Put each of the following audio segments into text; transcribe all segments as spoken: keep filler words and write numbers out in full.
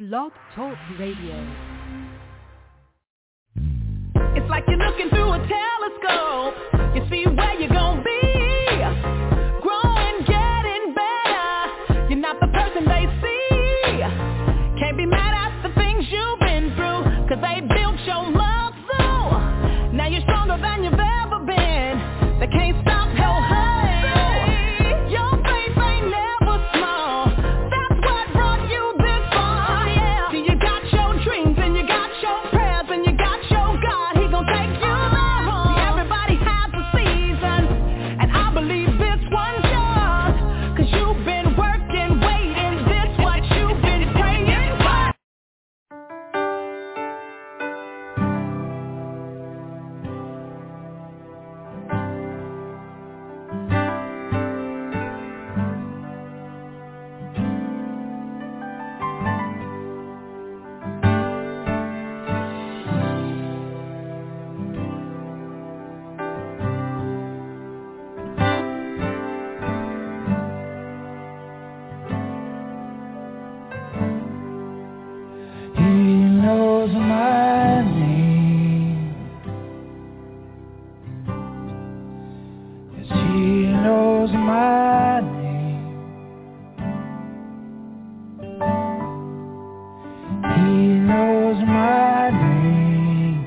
Blog Talk Radio. It's like you're looking through a telescope. You see where you're gonna be. Growing, getting better. You're not the person they see. Can't be mad at the things you've been through, 'cause they built your muscle. Now you're stronger than you've ever been. They can't stop your hustle. Your faith ain't never small. That's what brought you this far. Yeah. See, you got your dreams and you got your prayers and you got your God. He gon' take you home. See, everybody has a season, and I believe this one's yours, 'cause you've been working, waiting. This what you've been praying for. He knows my name. Yes, he knows my name. He knows my name.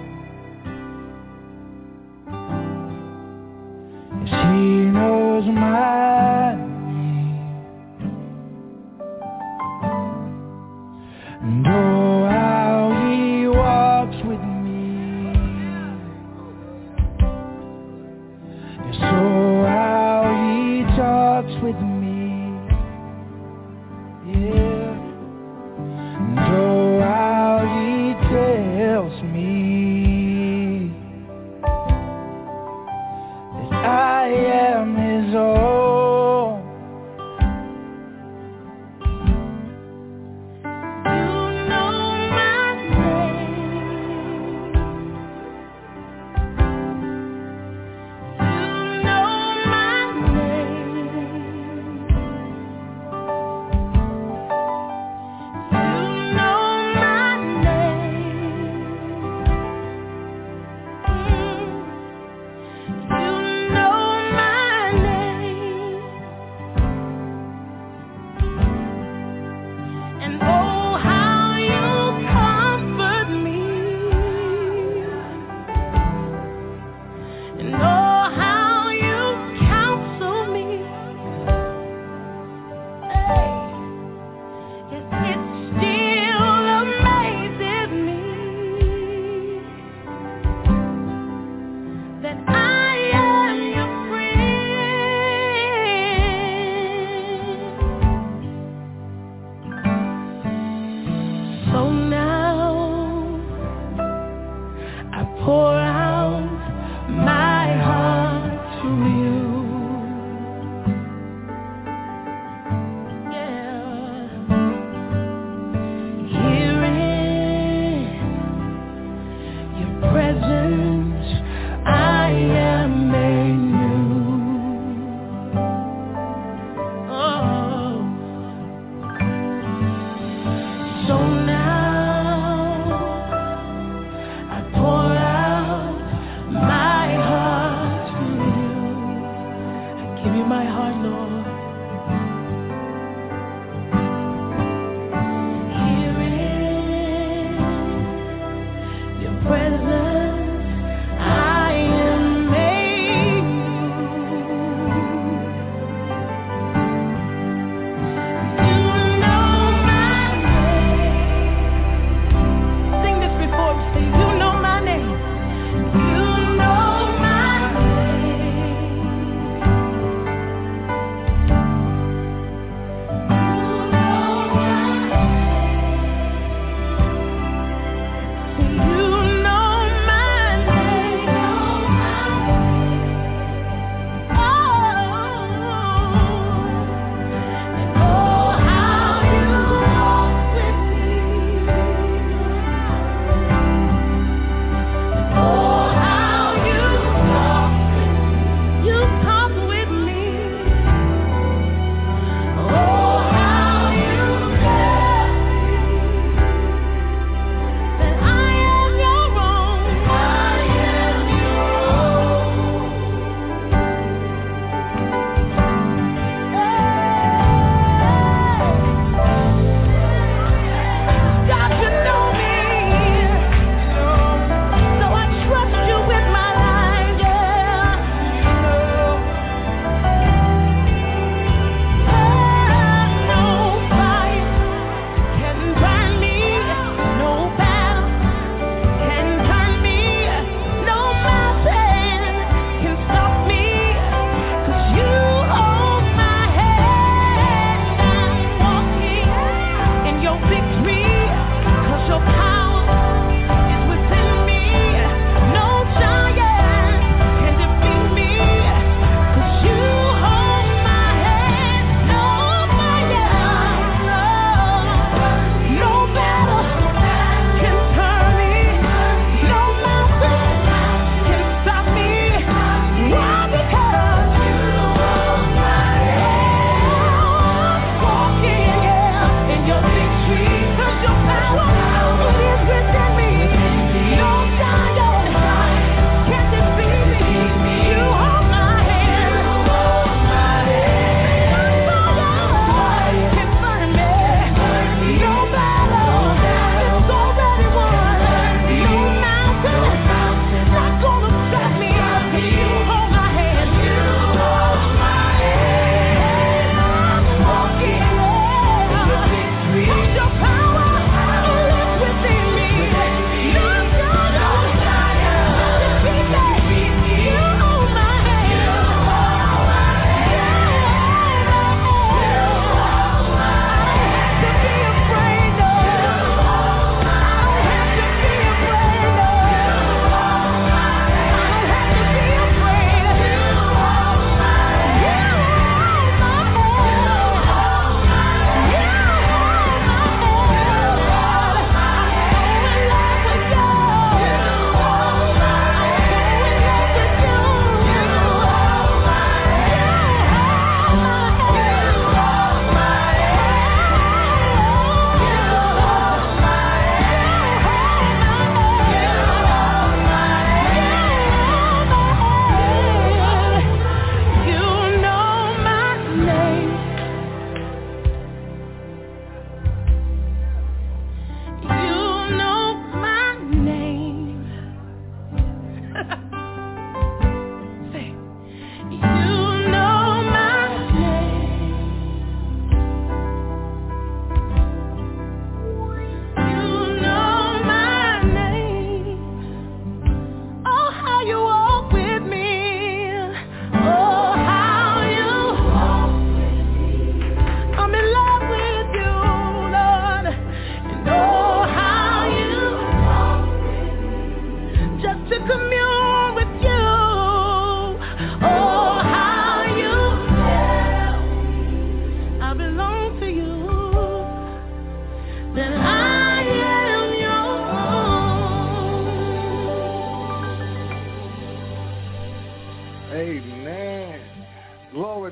Yes, he knows my name. And oh, how he walks with me. Yes, oh, how he talks with me. Yeah. And oh, how he tells me that I am his own. You know my name. You know my name. You know my name.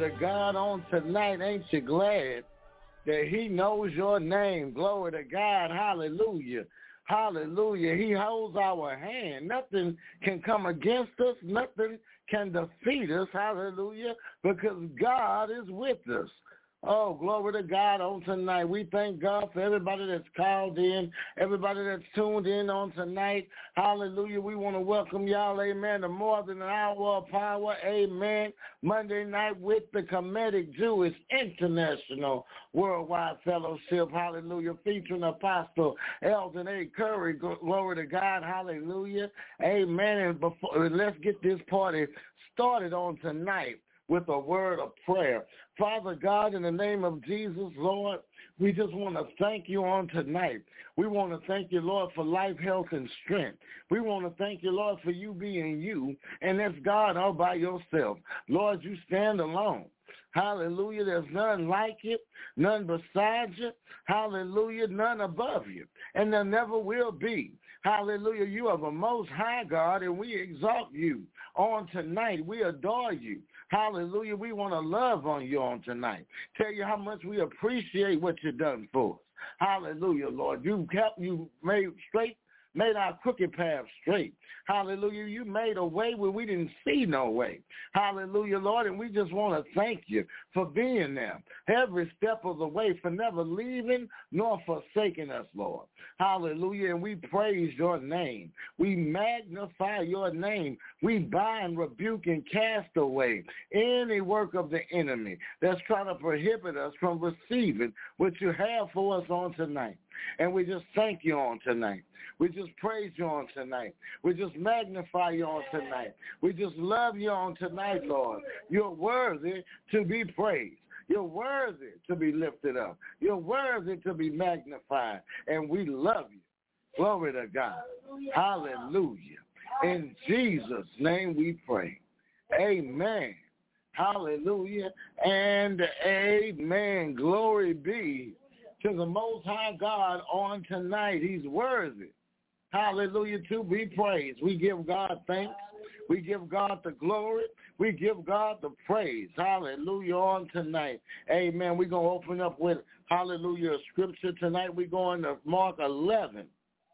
to God on tonight. Ain't you glad that he knows your name? Glory to God. Hallelujah. Hallelujah. He holds our hand. Nothing can come against us. Nothing can defeat us. Hallelujah. Because God is with us. Oh, glory to God on tonight. We thank God for everybody that's called in, everybody that's tuned in on tonight. Hallelujah. We want to welcome y'all, amen, to More Than an Hour of Power, amen. Monday night with the Kemetic Jewish International Worldwide Fellowship, hallelujah, featuring Apostle Eldon A. Curry. Glory to God, hallelujah, amen. And before, let's get this party started on tonight with a word of prayer. Father God, in the name of Jesus, Lord, we just want to thank you on tonight. We want to thank you, Lord, for life, health, and strength. We want to thank you, Lord, for you being you, and that's God all by yourself. Lord, you stand alone. Hallelujah. There's none like you, none beside you. Hallelujah. None above you. And there never will be. Hallelujah. You are the most high God, and we exalt you on tonight. We adore you. Hallelujah. We want to love on you on tonight. Tell you how much we appreciate what you've done for us. Hallelujah, Lord. You kept, you made straight, made our crooked path straight. Hallelujah. You made a way where we didn't see no way. Hallelujah, Lord. And we just want to thank you for being there every step of the way, for never leaving nor forsaking us, Lord. Hallelujah. And we praise your name. We magnify your name. We bind, rebuke, and cast away any work of the enemy that's trying to prohibit us from receiving what you have for us on tonight. And we just thank you on tonight. We just praise you on tonight. We just magnify you on tonight. We just love you on tonight, Lord. You're worthy to be praised. You're worthy to be lifted up. You're worthy to be magnified. And we love you. Glory to God. Hallelujah. In Jesus' name we pray. Amen. Hallelujah. And amen. Glory be to the Most High God on tonight. He's worthy. Hallelujah, to be praised. We give God thanks. We give God the glory. We give God the praise. Hallelujah on tonight. Amen. We're going to open up with, hallelujah, scripture tonight. We're going to Mark eleven.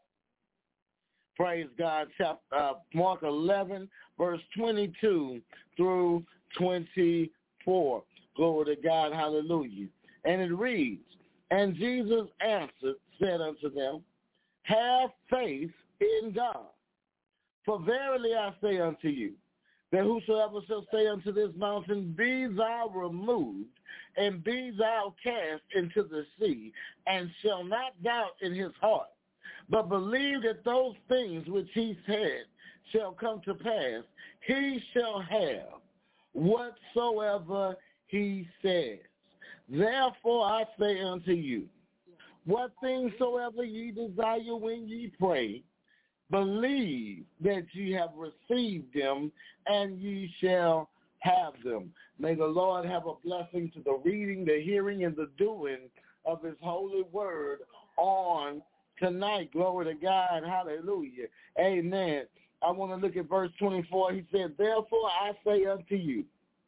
Praise God. Chapter, uh, Mark eleven, verse twenty-two through twenty-four. Glory to God. Hallelujah. And it reads, and Jesus answered, said unto them, have faith in God. For verily I say unto you, that whosoever shall say unto this mountain, be thou removed, and be thou cast into the sea, and shall not doubt in his heart, but believe that those things which he said shall come to pass, he shall have whatsoever he says. Therefore I say unto you, what things soever ye desire when ye pray, believe that ye have received them, and ye shall have them. May the Lord have a blessing to the reading, the hearing, and the doing of his holy word on tonight. Glory to God. Hallelujah. Amen. I want to look at verse twenty-four. He said, therefore I say unto you,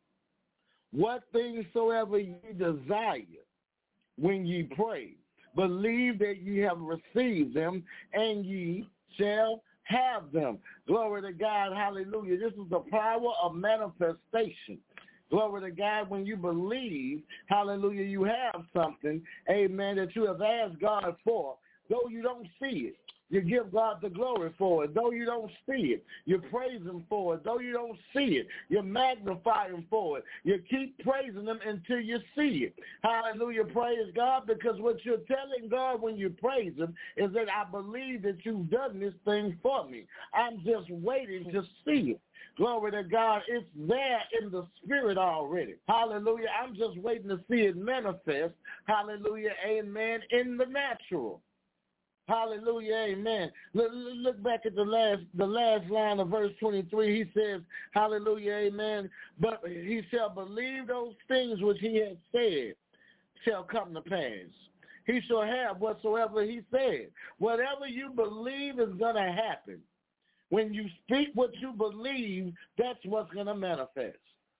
what things soever ye desire when ye pray, believe that ye have received them, and ye shall have them. Glory to God. Hallelujah. This is the power of manifestation. Glory to God. When you believe, hallelujah, you have something, amen, that you have asked God for. Though you don't see it, you give God the glory for it. Though you don't see it, you praise him for it. Though you don't see it, you magnify him for it. You keep praising him until you see it. Hallelujah. Praise God, because what you're telling God when you praise him is that I believe that you've done this thing for me. I'm just waiting to see it. Glory to God. It's there in the spirit already. Hallelujah. I'm just waiting to see it manifest. Hallelujah. Amen. In the natural. Hallelujah, amen. Look, look back at the last the last line of verse twenty-three. He says, hallelujah, amen. But he shall believe those things which he has said shall come to pass. He shall have whatsoever he said. Whatever you believe is going to happen. When you speak what you believe, that's what's going to manifest.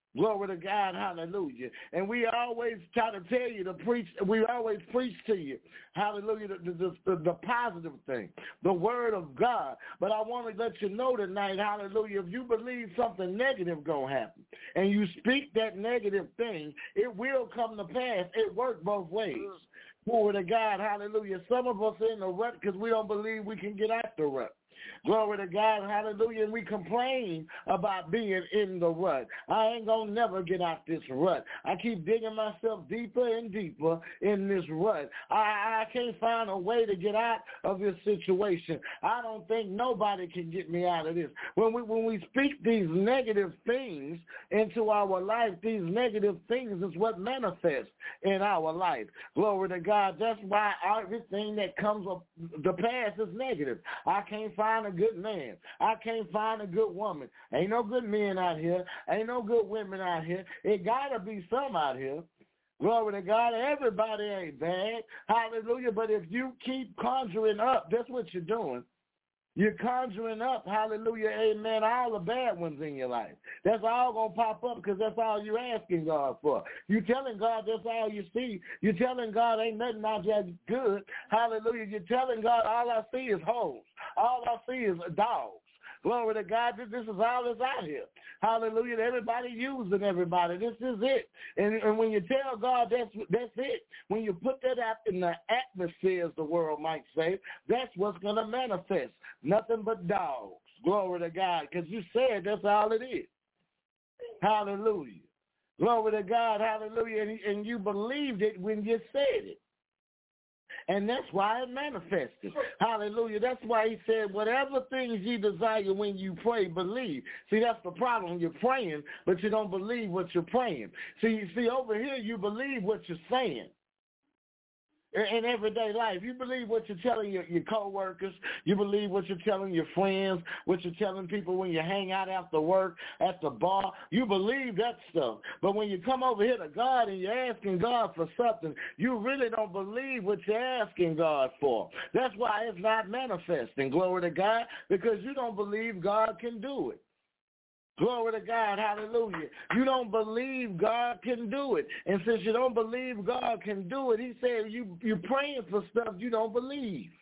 Glory to God, hallelujah. And we always try to tell you to preach, we always preach to you, hallelujah, the, the, the, the positive thing, the word of God. But I want to let you know tonight, hallelujah, if you believe something negative going to happen and you speak that negative thing, it will come to pass. It works both ways. Glory to God, hallelujah. Some of us are in the rut because we don't believe we can get out the rut. Glory to God, hallelujah, and we complain about being in the rut. I ain't going to never get out this rut. I keep digging myself deeper and deeper in this rut. I, I can't find a way to get out of this situation. I don't think nobody can get me out of this. When we, when we speak these negative things into our life, these negative things is what manifests in our life. Glory to God. That's why everything that comes up the past is negative. I can't find a good man. I can't find a good woman. Ain't no good men out here. Ain't no good women out here. It got to be some out here. Glory to God. Everybody ain't bad. Hallelujah. But if you keep conjuring up, that's what you're doing. You're conjuring up, hallelujah, amen, all the bad ones in your life. That's all going to pop up because that's all you're asking God for. You're telling God that's all you see. You're telling God ain't nothing out there good. Hallelujah. You're telling God all I see is hoes. All I see is dogs. Glory to God. This, this is all that's out here. Hallelujah. Everybody using everybody. This is it. And, and when you tell God that's that's it, when you put that out in the atmosphere, as the world might say, that's what's going to manifest. Nothing but dogs. Glory to God. Because you said that's all it is. Hallelujah. Glory to God. Hallelujah. And, and you believed it when you said it. And that's why it manifested. Hallelujah. That's why he said, whatever things you desire when you pray, believe. See, that's the problem. You're praying, but you don't believe what you're praying. See, you see, over here, you believe what you're saying. In everyday life, you believe what you're telling your, your co-workers. You believe what you're telling your friends, what you're telling people when you hang out after work, at the bar. You believe that stuff. But when you come over here to God and you're asking God for something, you really don't believe what you're asking God for. That's why it's not manifesting, glory to God, because you don't believe God can do it. Glory to God, hallelujah. You don't believe God can do it. And since you don't believe God can do it, he said you, you're praying for stuff you don't believe.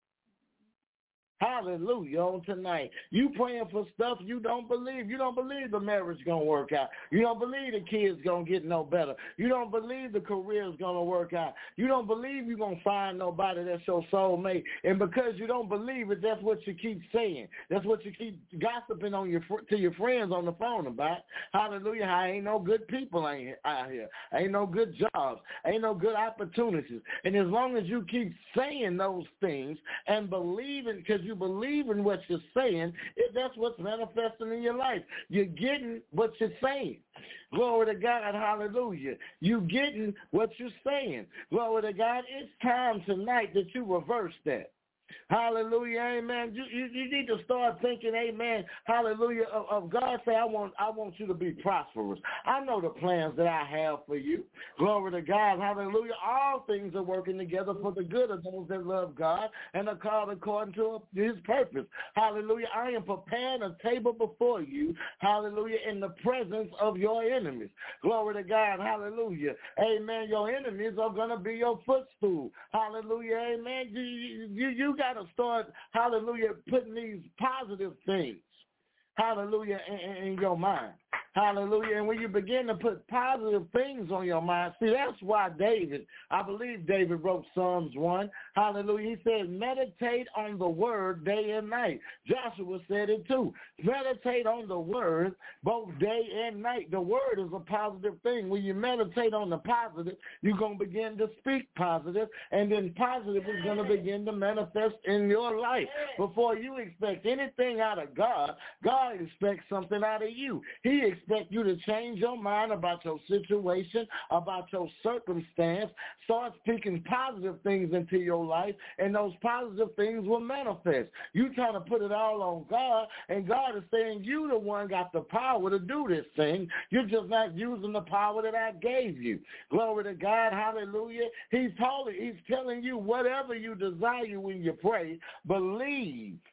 Hallelujah on tonight. You praying for stuff you don't believe. You don't believe the marriage going to work out. You don't believe the kids going to get no better. You don't believe the career is going to work out. You don't believe you're going to find nobody that's your soulmate. And because you don't believe it, that's what you keep saying. That's what you keep gossiping on your to your friends on the phone about. Hallelujah. I ain't no good people out here. Ain't no good jobs. Ain't no good opportunities. And as long as you keep saying those things and believing, because you believe in what you're saying, if that's what's manifesting in your life. You're getting what you're saying. Glory to God, hallelujah. You're getting what you're saying. Glory to God. It's time tonight that you reverse that. Hallelujah, amen. You, you, you need to start thinking, amen, hallelujah, of, of God say, I want I want you to be prosperous. I know the plans that I have for you. Glory to God, hallelujah. All things are working together for the good of those that love God and are called according to his purpose. Hallelujah. I am preparing a table before you, hallelujah, in the presence of your enemies. Glory to God, hallelujah. Amen. Your enemies are going to be your footstool. Hallelujah, amen. You, you, you got to start, hallelujah, putting these positive things, hallelujah, in, in your mind. Hallelujah. And when you begin to put positive things on your mind, see, that's why David, I believe David wrote Psalms one. Hallelujah. He said, meditate on the word day and night. Joshua said it too. Meditate on the word both day and night. The word is a positive thing. When you meditate on the positive, you're going to begin to speak positive, and then positive is going to begin to manifest in your life. Before you expect anything out of God, God expects something out of you. He expects expect you to change your mind about your situation, about your circumstance. Start speaking positive things into your life, and those positive things will manifest. You trying to put it all on God, and God is saying you the one got the power to do this thing. You're just not using the power that I gave you. Glory to God, hallelujah. He's holy. He's telling you whatever you desire when you pray, believe.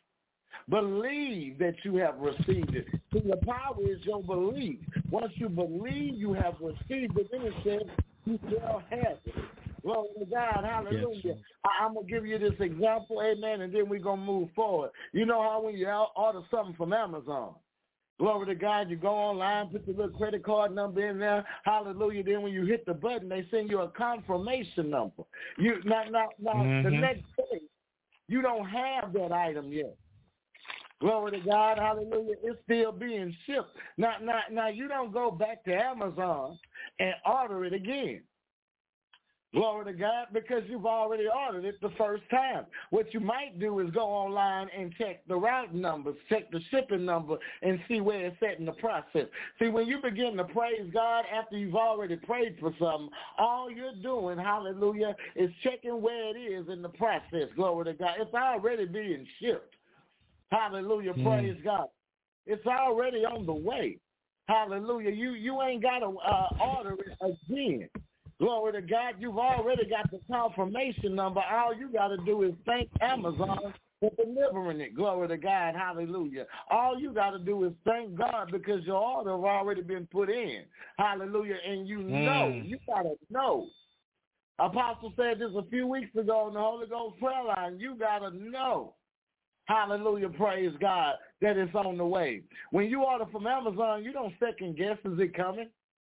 Believe that you have received it. See, the power is your belief. Once you believe you have received it, then it says you shall have it. Glory to God, hallelujah. Yes. I, I'm going to give you this example, amen, and then we're going to move forward. You know how when you order something from Amazon, glory to God, you go online, put the little credit card number in there, hallelujah. Then when you hit the button, they send you a confirmation number. You Now, now, now mm-hmm. the next day, you don't have that item yet. Glory to God, hallelujah. It's still being shipped. Now, now, now you don't go back to Amazon and order it again. Glory to God, because you've already ordered it the first time. What you might do is go online and check the route numbers, check the shipping number, and see where it's at in the process. See, when you begin to praise God after you've already prayed for something, all you're doing, hallelujah, is checking where it is in the process. Glory to God. It's already being shipped. Hallelujah, mm. Praise God. It's already on the way. Hallelujah. You, you ain't got to uh, order it again. Glory to God, you've already got the confirmation number. All you got to do is thank Amazon for delivering it. Glory to God, hallelujah. All you got to do is thank God because your order has already been put in. Hallelujah, and you know, mm. you got to know. Apostle said this a few weeks ago in the Holy Ghost prayer line. You got to know. Hallelujah, praise God, that it's on the way. When you order from Amazon, you don't second guess, is it coming?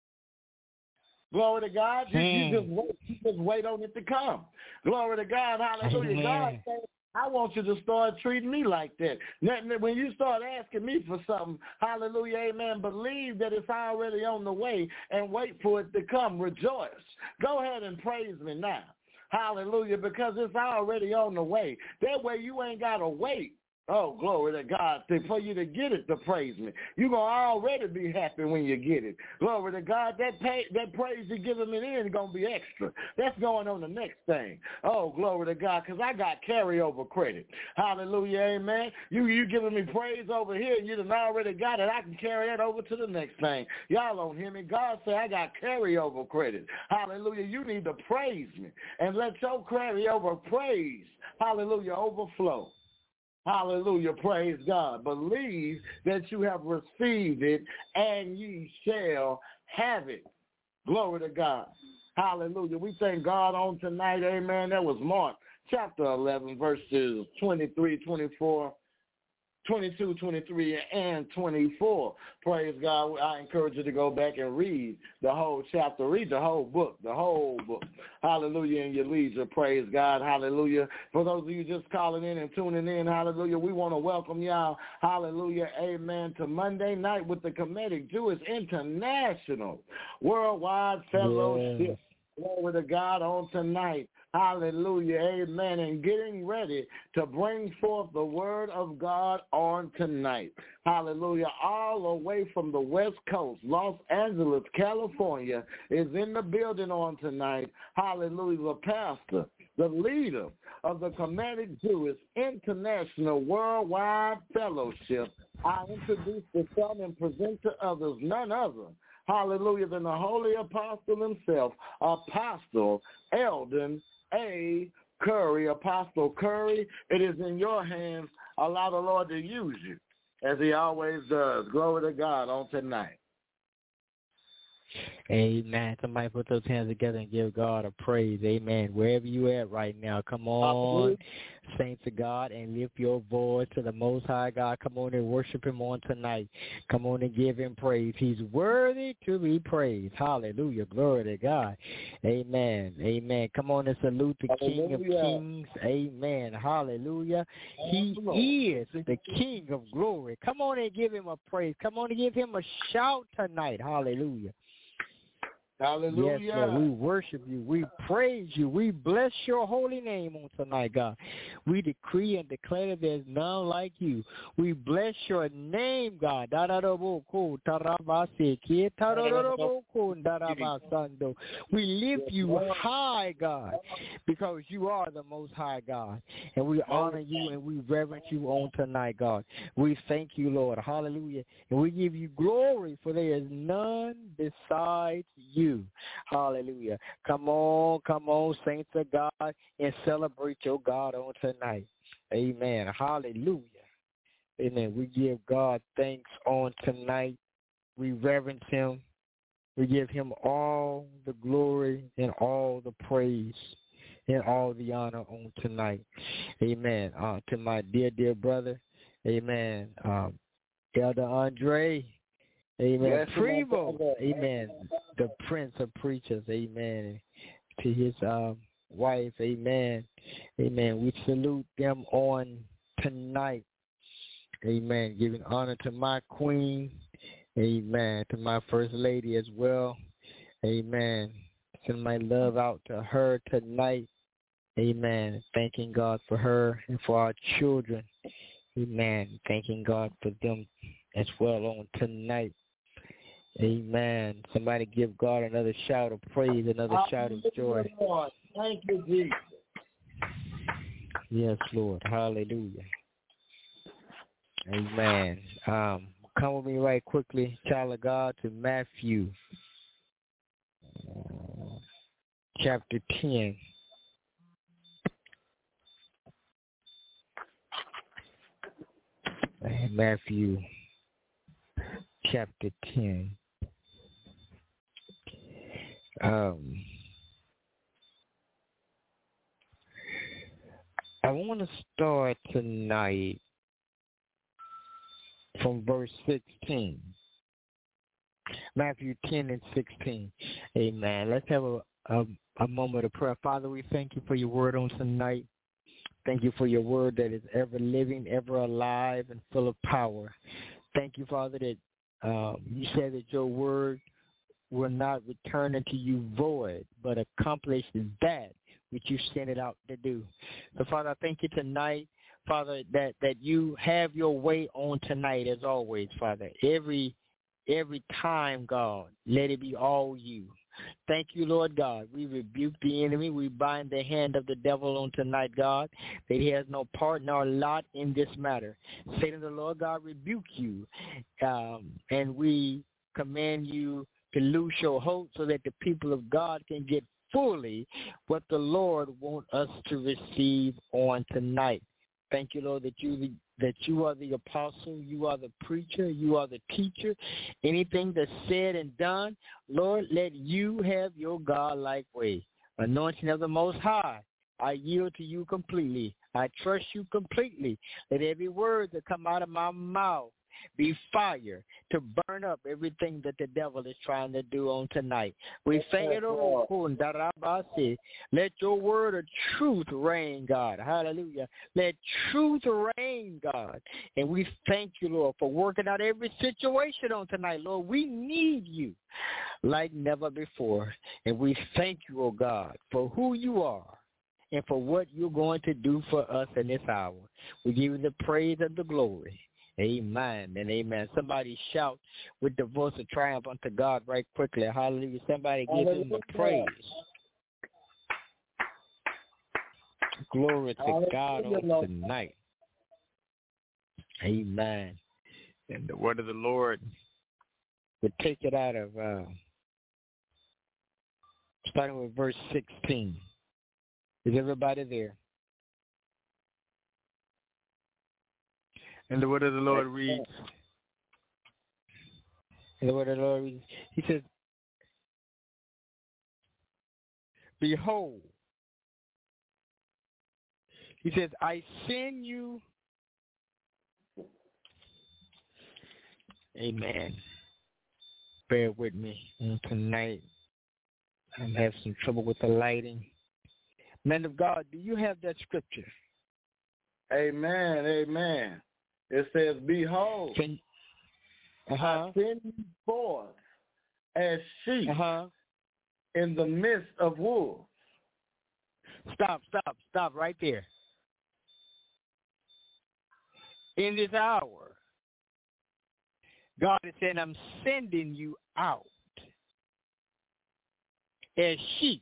Glory to God. You, mm. you, just wait, you just wait on it to come. Glory to God. Hallelujah. Amen. God says, I want you to start treating me like that. When you start asking me for something, hallelujah, amen, believe that it's already on the way and wait for it to come. Rejoice. Go ahead and praise me now. Hallelujah, because it's already on the way. That way you ain't got to wait. Oh, glory to God, for you to get it to praise me. You're going to already be happy when you get it. Glory to God, that pay, that praise you're giving me in is going to be extra. That's going on the next thing. Oh, glory to God, because I got carryover credit. Hallelujah, amen. You you giving me praise over here, and you done already got it. I can carry that over to the next thing. Y'all don't hear me. God said I got carryover credit. Hallelujah, you need to praise me, and let your carryover praise, hallelujah, overflow. Hallelujah, praise God. Believe that you have received it and ye shall have it. Glory to God. Hallelujah. We thank God on tonight, amen. That was Mark chapter eleven, verses twenty-three, twenty-four, twenty-two, twenty-three, and twenty-four. Praise God. I encourage you to go back and read the whole chapter. Read the whole book, the whole book. Hallelujah, in your leisure. Praise God. Hallelujah. For those of you just calling in and tuning in, hallelujah, we want to welcome y'all, hallelujah, amen, to Monday night with the Kemetic Jewish International Worldwide Fellowship. Yeah. Glory to God on tonight. Hallelujah, amen, and getting ready to bring forth the word of God on tonight. Hallelujah, all the way from the West Coast, Los Angeles, California, is in the building on tonight. Hallelujah, the pastor, the leader of the Kemetic Jewish International Worldwide Fellowship. I introduce the son and present to others none other, hallelujah, than the holy apostle himself, Apostle Eldon A. Curry. Apostle Curry, it is in your hands. Allow the Lord to use you as he always does. Glory to God on tonight. Amen. Somebody put those hands together and give God a praise. Amen. Wherever you at right now, come on, saints of God, and lift your voice to the Most High God. Come on and worship him on tonight. Come on and give him praise. He's worthy to be praised. Hallelujah. Glory to God. Amen. Amen. Come on and salute the King of Kings. Amen. Hallelujah. He is the King of glory. Come on and give him a praise. Come on and give him a shout tonight. Hallelujah. Hallelujah. Yes, Lord, we worship you. We praise you. We bless your holy name on tonight, God. We decree and declare that there's none like you. We bless your name, God. We lift you high, God, because you are the most high God. And we honor you and we reverence you on tonight, God. We thank you, Lord. Hallelujah. And we give you glory, for there is none besides you. Hallelujah. Come on, come on, saints of God, and celebrate your God on tonight. Amen. Hallelujah. Amen. We give God thanks on tonight. We reverence him. We give him all the glory and all the praise and all the honor on tonight. Amen. Uh, to my dear, dear brother, amen, um, Elder Andre, amen, Yes, Prevo, amen, the Prince of Preachers, amen, to his um, wife, amen, amen. We salute them on tonight, amen, giving honor to my queen, amen, to my first lady as well, amen. Send my love out to her tonight, amen. Thanking God for her and for our children, amen. Thanking God for them as well on tonight, amen. Somebody give God another shout of praise, another shout of joy. Thank you, Jesus. Yes, Lord. Hallelujah. Amen. Um, come with me right quickly, child of God, to Matthew uh, chapter ten. Matthew chapter ten. Um, I want to start tonight from verse sixteen. Matthew ten and sixteen. Amen. Let's have a, a, a moment of prayer. Father, we thank you for your word on tonight. Thank you for your word that is ever living, ever alive, and full of power. Thank you, Father, that um, you said that your word will not return unto you void, but accomplish that which you sent it out to do. So, Father, I thank you tonight, Father, that, that you have your way on tonight as always, Father. Every every time, God, let it be all you. Thank you, Lord God. We rebuke the enemy. We bind the hand of the devil on tonight, God, that he has no part nor lot in this matter. Satan, the Lord God, rebuke you. Um, and we command you to loose your hold so that the people of God can get fully what the Lord wants us to receive on tonight. Thank you, Lord, that you that you are the apostle, you are the preacher, you are the teacher. Anything that's said and done, Lord, let you have your God-like way. Anointing of the Most High, I yield to you completely. I trust you completely. Let every word that come out of my mouth be fire to burn up everything that the devil is trying to do on tonight. We thank you. Let your word of truth reign, God. Hallelujah. Let truth reign, God. And we thank you, Lord, for working out every situation on tonight. Lord, we need you like never before. And we thank you, oh God, for who you are and for what you're going to do for us in this hour. We give you the praise and the glory. Amen and amen. Somebody shout with the voice of triumph unto God right quickly. Hallelujah. Somebody give him the praise. Glory to Hallelujah. God on tonight. Amen. And the word of the Lord would take it out of, uh, starting with verse sixteen. Is everybody there? And the word of the Lord reads, and the word of the Lord reads, he says, behold, he says, I send you, amen. Bear with me tonight. I'm having some trouble with the lighting. Man of God, do you have that scripture? Amen, amen. It says, behold, Can, uh-huh. I send you forth as sheep uh-huh. in the midst of wolves. Stop, stop, stop right there. In this hour, God is saying, I'm sending you out as sheep.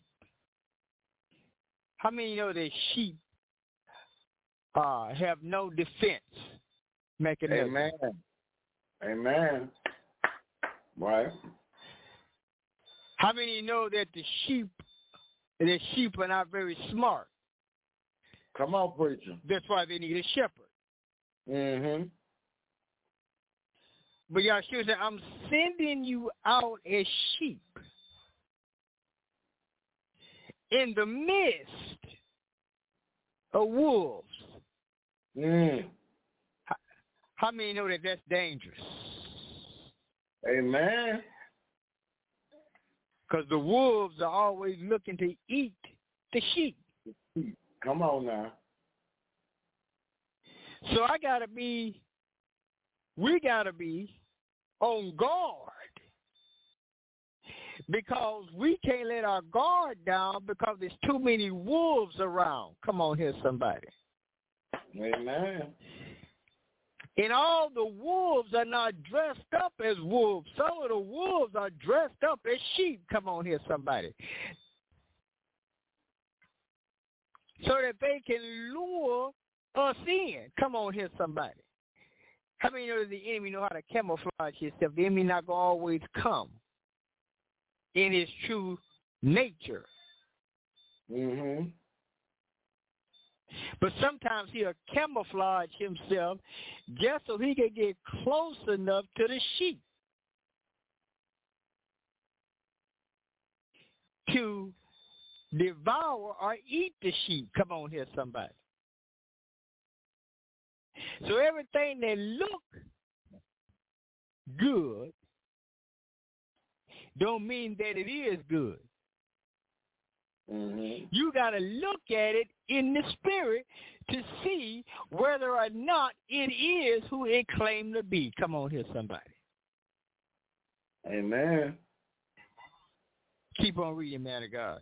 How many know that sheep uh, have no defense mechanism? Amen. Amen. Right. How many know that the sheep, the sheep are not very smart? Come on, preacher. That's why they need a shepherd. Mm-hmm. But Yahshua said, I'm sending you out as sheep in the midst of wolves. Mm. How, how many know that that's dangerous? Amen. Because the wolves are always looking to eat the sheep. Come on now. So I got to be, we got to be on guard. Because we can't let our guard down because there's too many wolves around. Come on here, somebody. Amen. And all the wolves are not dressed up as wolves. Some of the wolves are dressed up as sheep. Come on here, somebody. So that they can lure us in. Come on here, somebody. How many know that the enemy know how to camouflage himself? The enemy not going to always come in his true nature. Mm-hmm. But sometimes he'll camouflage himself just so he can get close enough to the sheep to devour or eat the sheep. Come on here, somebody. So everything that look good don't mean that it is good. Mm-hmm. You got to look at it in the spirit to see whether or not it is who it claimed to be. Come on here, somebody. Amen. Keep on reading, man of God.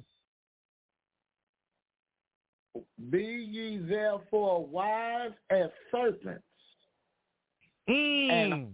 Be ye therefore wise as serpents, Mm. and,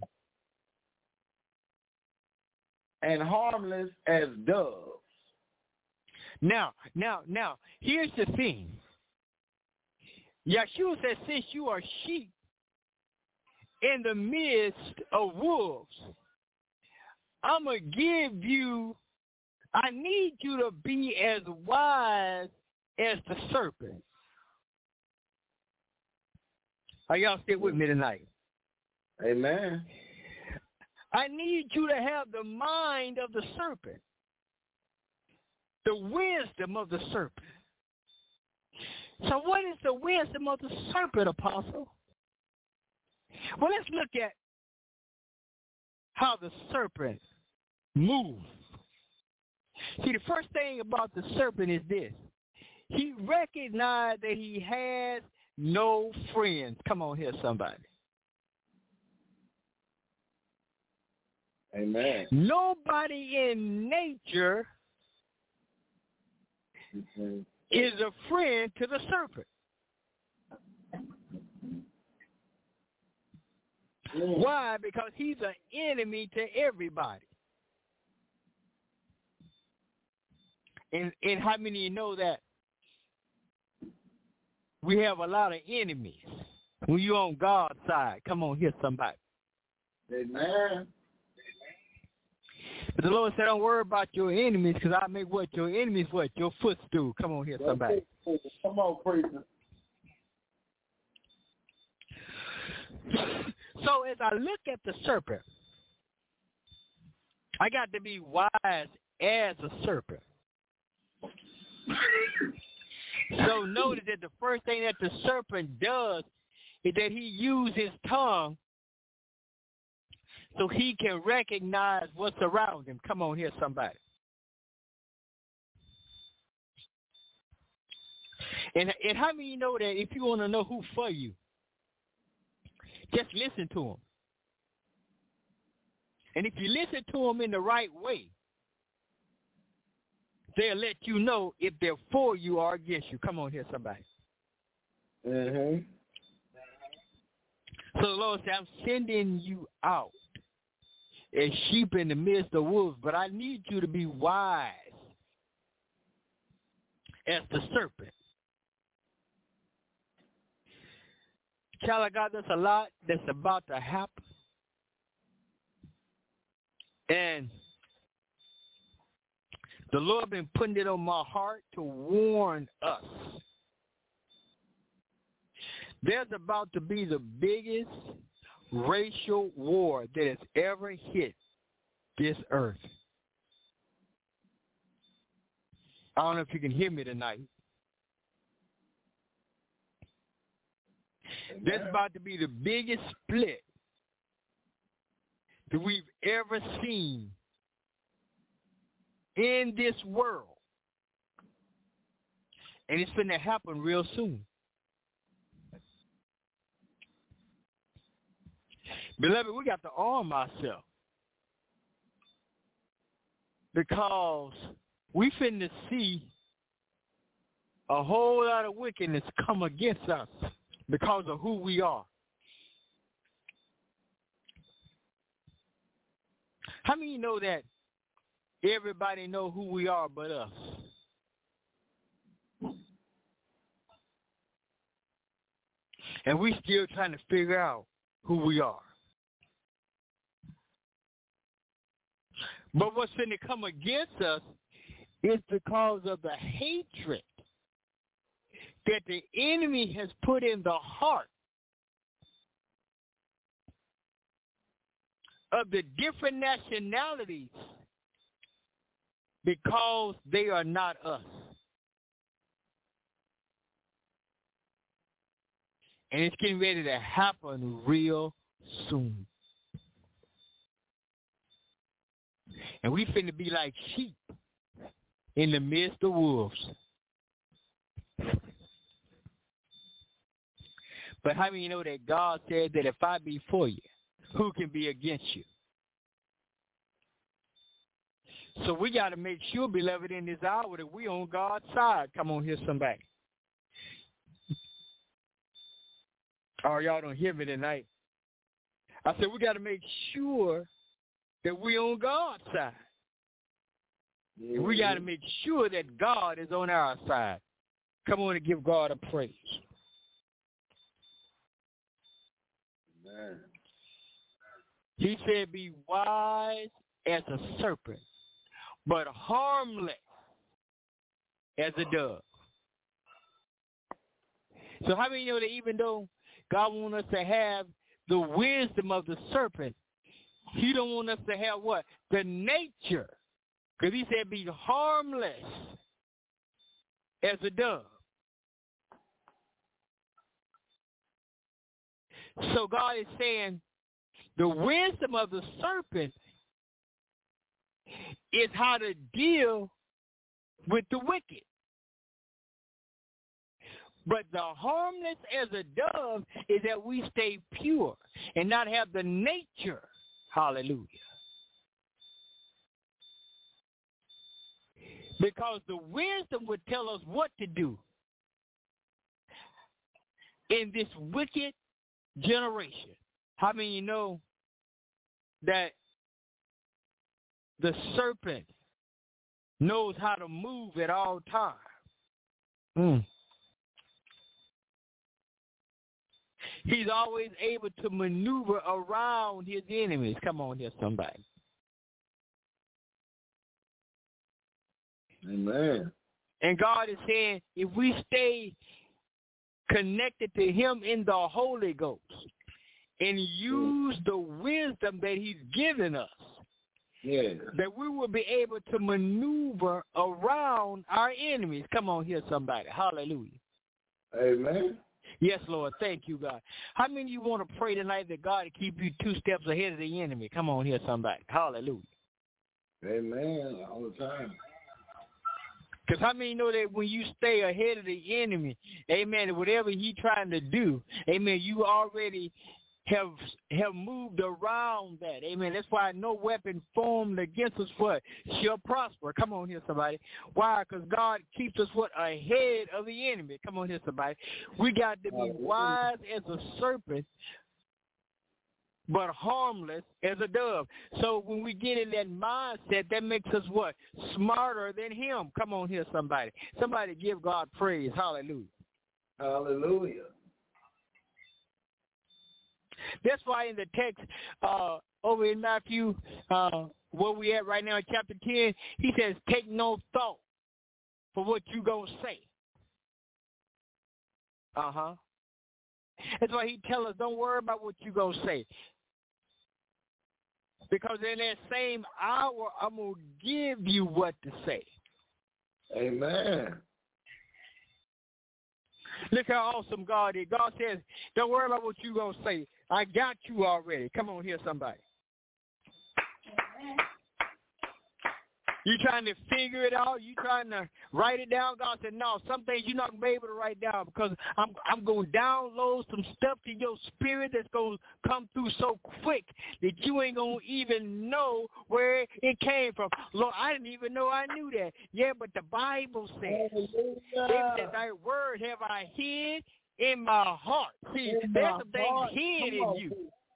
and harmless as doves. Now, now, now, here's the thing. Yeshua said, since you are sheep in the midst of wolves, I'm going to give you, I need you to be as wise as the serpent. Are y'all still with me tonight? Amen. I need you to have the mind of the serpent, the wisdom of the serpent. So what is the wisdom of the serpent, Apostle? Well, let's look at how the serpent moves. See, the first thing about the serpent is this. He recognized that he has no friends. Come on here, somebody. Amen. Nobody in nature Mm-hmm. is a friend to the serpent. Mm. Why? Because he's an enemy to everybody. And, and how many of you know that we have a lot of enemies when you're on God's side? Come on here, somebody. Amen. But the Lord said, don't worry about your enemies because I make what? Your enemies what? Your footstool. Come on here, somebody. Come on, preacher. So as I look at the serpent, I got to be wise as a serpent. So notice that the first thing that the serpent does is that he uses his tongue so he can recognize what's around him. Come on here, somebody. And, and how many of you know that if you want to know who for you, just listen to him. And if you listen to them in the right way, they'll let you know if they're for you or against you. Come on here, somebody. Mm-hmm. So the Lord said, I'm sending you out as sheep in the midst of wolves, but I need you to be wise as the serpent. Child of God, there's a lot that's about to happen. And the Lord been putting it on my heart to warn us. There's about to be the biggest racial war that has ever hit this earth. I don't know if you can hear me tonight. That's about to be the biggest split that we've ever seen in this world. And it's going to happen real soon. Beloved, we got to arm ourselves because we finna see a whole lot of wickedness come against us because of who we are. How many of you know that everybody know who we are but us? And we still trying to figure out who we are. But what's going to come against us is because of the hatred that the enemy has put in the heart of the different nationalities because they are not us. And it's getting ready to happen real soon. And we finna be like sheep in the midst of wolves. But how many of you know that God said that if I be for you, who can be against you? So we got to make sure, beloved, in this hour that we on God's side. Come on here, somebody. Oh, y'all don't hear me tonight. I said we got to make sure that we on God's side. And we got to make sure that God is on our side. Come on and give God a praise. Amen. He said, be wise as a serpent, but harmless as a dove. So how many know that even though God wants us to have the wisdom of the serpent, he don't want us to have what? The nature. Because he said be harmless as a dove. So God is saying the wisdom of the serpent is how to deal with the wicked. But the harmless as a dove is that we stay pure and not have the nature. Hallelujah. Because the wisdom would tell us what to do in this wicked generation. How many of you know that the serpent knows how to move at all times? Mm. He's always able to maneuver around his enemies. Come on here, somebody. Amen. And God is saying if we stay connected to him in the Holy Ghost and use the wisdom that he's given us, yeah, that we will be able to maneuver around our enemies. Come on here, somebody. Hallelujah. Amen. Yes, Lord. Thank you, God. How many of you want to pray tonight that God will keep you two steps ahead of the enemy? Come on here, somebody. Hallelujah. Amen. All the time. Because how many know that when you stay ahead of the enemy, amen, whatever he trying to do, amen, you already have have moved around that. Amen. That's why no weapon formed against us what shall prosper. Come on here, somebody. Why? Because God keeps us what ahead of the enemy. Come on here, somebody. We got to be wise as a serpent, but harmless as a dove. So when we get in that mindset, that makes us what? Smarter than him. Come on here, somebody. Somebody give God praise. Hallelujah. Hallelujah. That's why in the text uh, over in Matthew, uh, where we at right now in chapter ten, he says, take no thought for what you going to say. Uh-huh. That's why he tells us, don't worry about what you're going to say. Because in that same hour, I'm going to give you what to say. Amen. Look how awesome God is. God says, don't worry about what you're going to say. I got you already. Come on here, somebody. You trying to figure it out? You trying to write it down? God said, no, some things you're not going to be able to write down because I'm I'm going to download some stuff to your spirit that's going to come through so quick that you ain't going to even know where it came from. Lord, I didn't even know I knew that. Yeah, but the Bible says, it says, thy word have I hid in my heart. See, in there's some things hid in you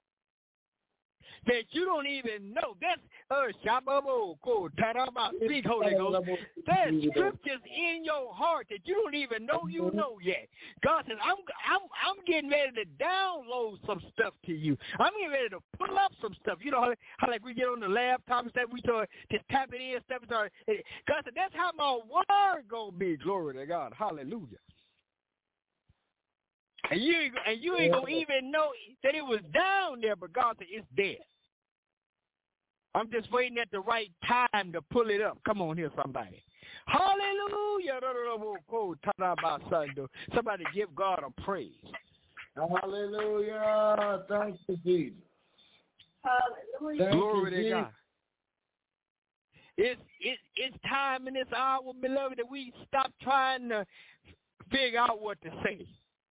that you don't even know. That's uh, Shababo, speak, Holy Ghost. There's scriptures in your heart that you don't even know you know yet. God says, I'm I'm I'm getting ready to download some stuff to you. I'm getting ready to pull up some stuff. You know how, how like we get on the laptop and stuff, we start just tap it in, stuff. Start, God said, that's how my word gonna be. Glory to God. Hallelujah. And you ain't, and you ain't gonna even know that it was down there, but God said it's there. I'm just waiting at the right time to pull it up. Come on here, somebody. Hallelujah. Somebody give God a praise. Hallelujah. Thank you, Jesus. Hallelujah. Thank Glory you, to God. It's, it, it's time in this hour, beloved, that we stop trying to figure out what to say.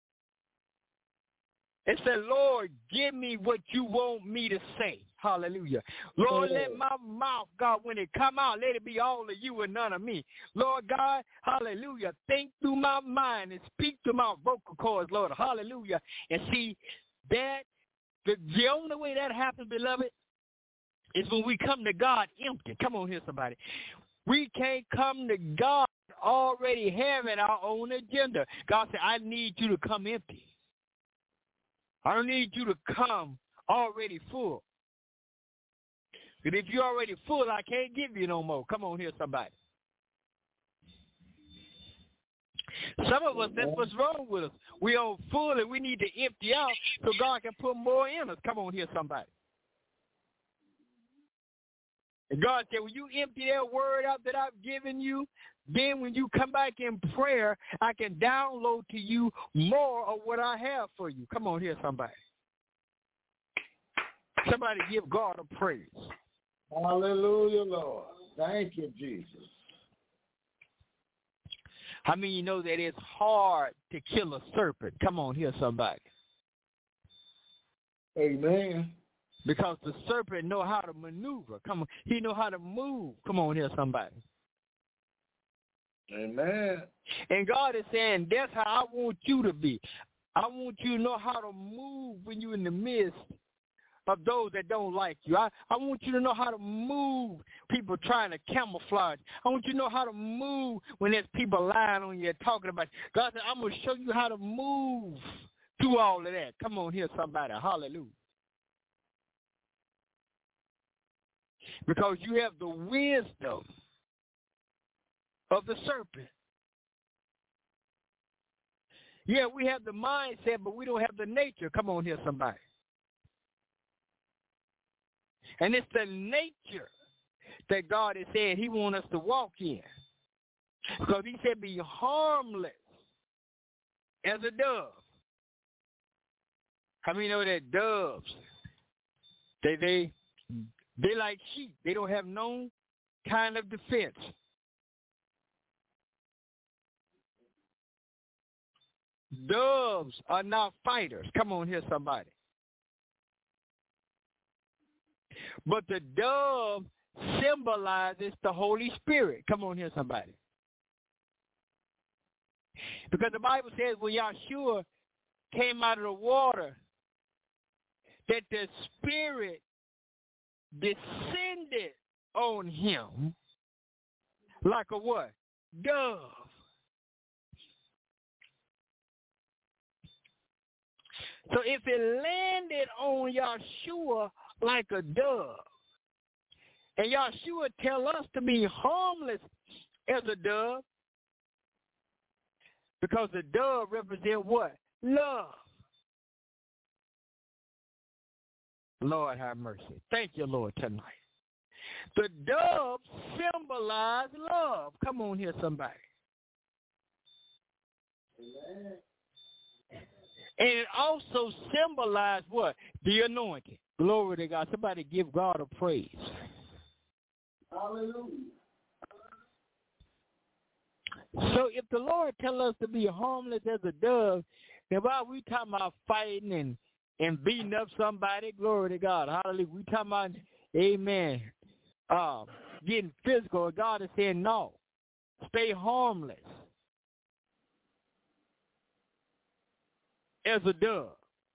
And say, Lord, give me what you want me to say. Hallelujah. Lord, let my mouth, God, when it come out, let it be all of you and none of me. Lord God, hallelujah. Think through my mind and speak to my vocal cords, Lord. Hallelujah. And see, that, the, the only way that happens, beloved, is when we come to God empty. Come on here, somebody. We can't come to God already having our own agenda. God said, I need you to come empty. I don't need you to come already full. Because if you're already full, I can't give you no more. Come on here, somebody. Some of us, that's what's wrong with us. We are full and we need to empty out so God can put more in us. Come on here, somebody. And God said, when you empty that word out that I've given you, then when you come back in prayer, I can download to you more of what I have for you. Come on here, somebody. Somebody give God a praise. Hallelujah, Lord. Thank you, Jesus. How many of you know that it's hard to kill a serpent? Come on here, somebody. Amen. Because the serpent know how to maneuver. Come on. He know how to move. Come on here, somebody. Amen. And God is saying, that's how I want you to be. I want you to know how to move when you're in the midst of those that don't like you. I, I want you to know how to move people trying to camouflage. I want you to know how to move when there's people lying on you talking about you. God said, I'm going to show you how to move through all of that. Come on here, somebody. Hallelujah. Because you have the wisdom of the serpent. Yeah, we have the mindset, but we don't have the nature. Come on here, somebody. And it's the nature that God is saying he wants us to walk in. Because he said be harmless as a dove. How many know that doves, they, they, they like sheep. They don't have no kind of defense. Doves are not fighters. Come on here, somebody. But the dove symbolizes the Holy Spirit. Come on here, somebody. Because the Bible says when Yahshua came out of the water, that the Spirit descended on him like a what? Dove. So if it landed on Yahshua like a dove, and Yahshua tell us to be harmless as a dove, because the dove represents what? Love. Lord have mercy. Thank you, Lord, tonight. The dove symbolize love. Come on here, somebody. Amen. And it also symbolized what? The anointing. Glory to God. Somebody give God a praise. Hallelujah. So if the Lord tell us to be harmless as a dove, then while we talking about fighting and, and beating up somebody, glory to God, hallelujah, we talking about, amen, uh, getting physical, God is saying no, stay harmless as a dove.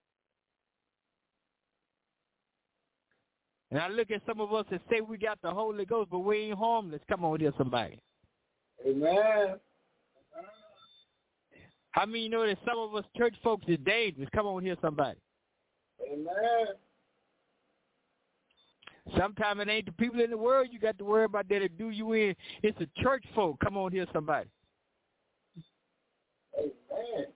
And I look at some of us that say we got the Holy Ghost, but we ain't harmless. Come on here, somebody. Amen. How many you know that some of us church folks is dangerous? Come on here, somebody. Amen. Sometimes it ain't the people in the world you got to worry about that'll do you in. It's the church folk. Come on here, somebody. Amen.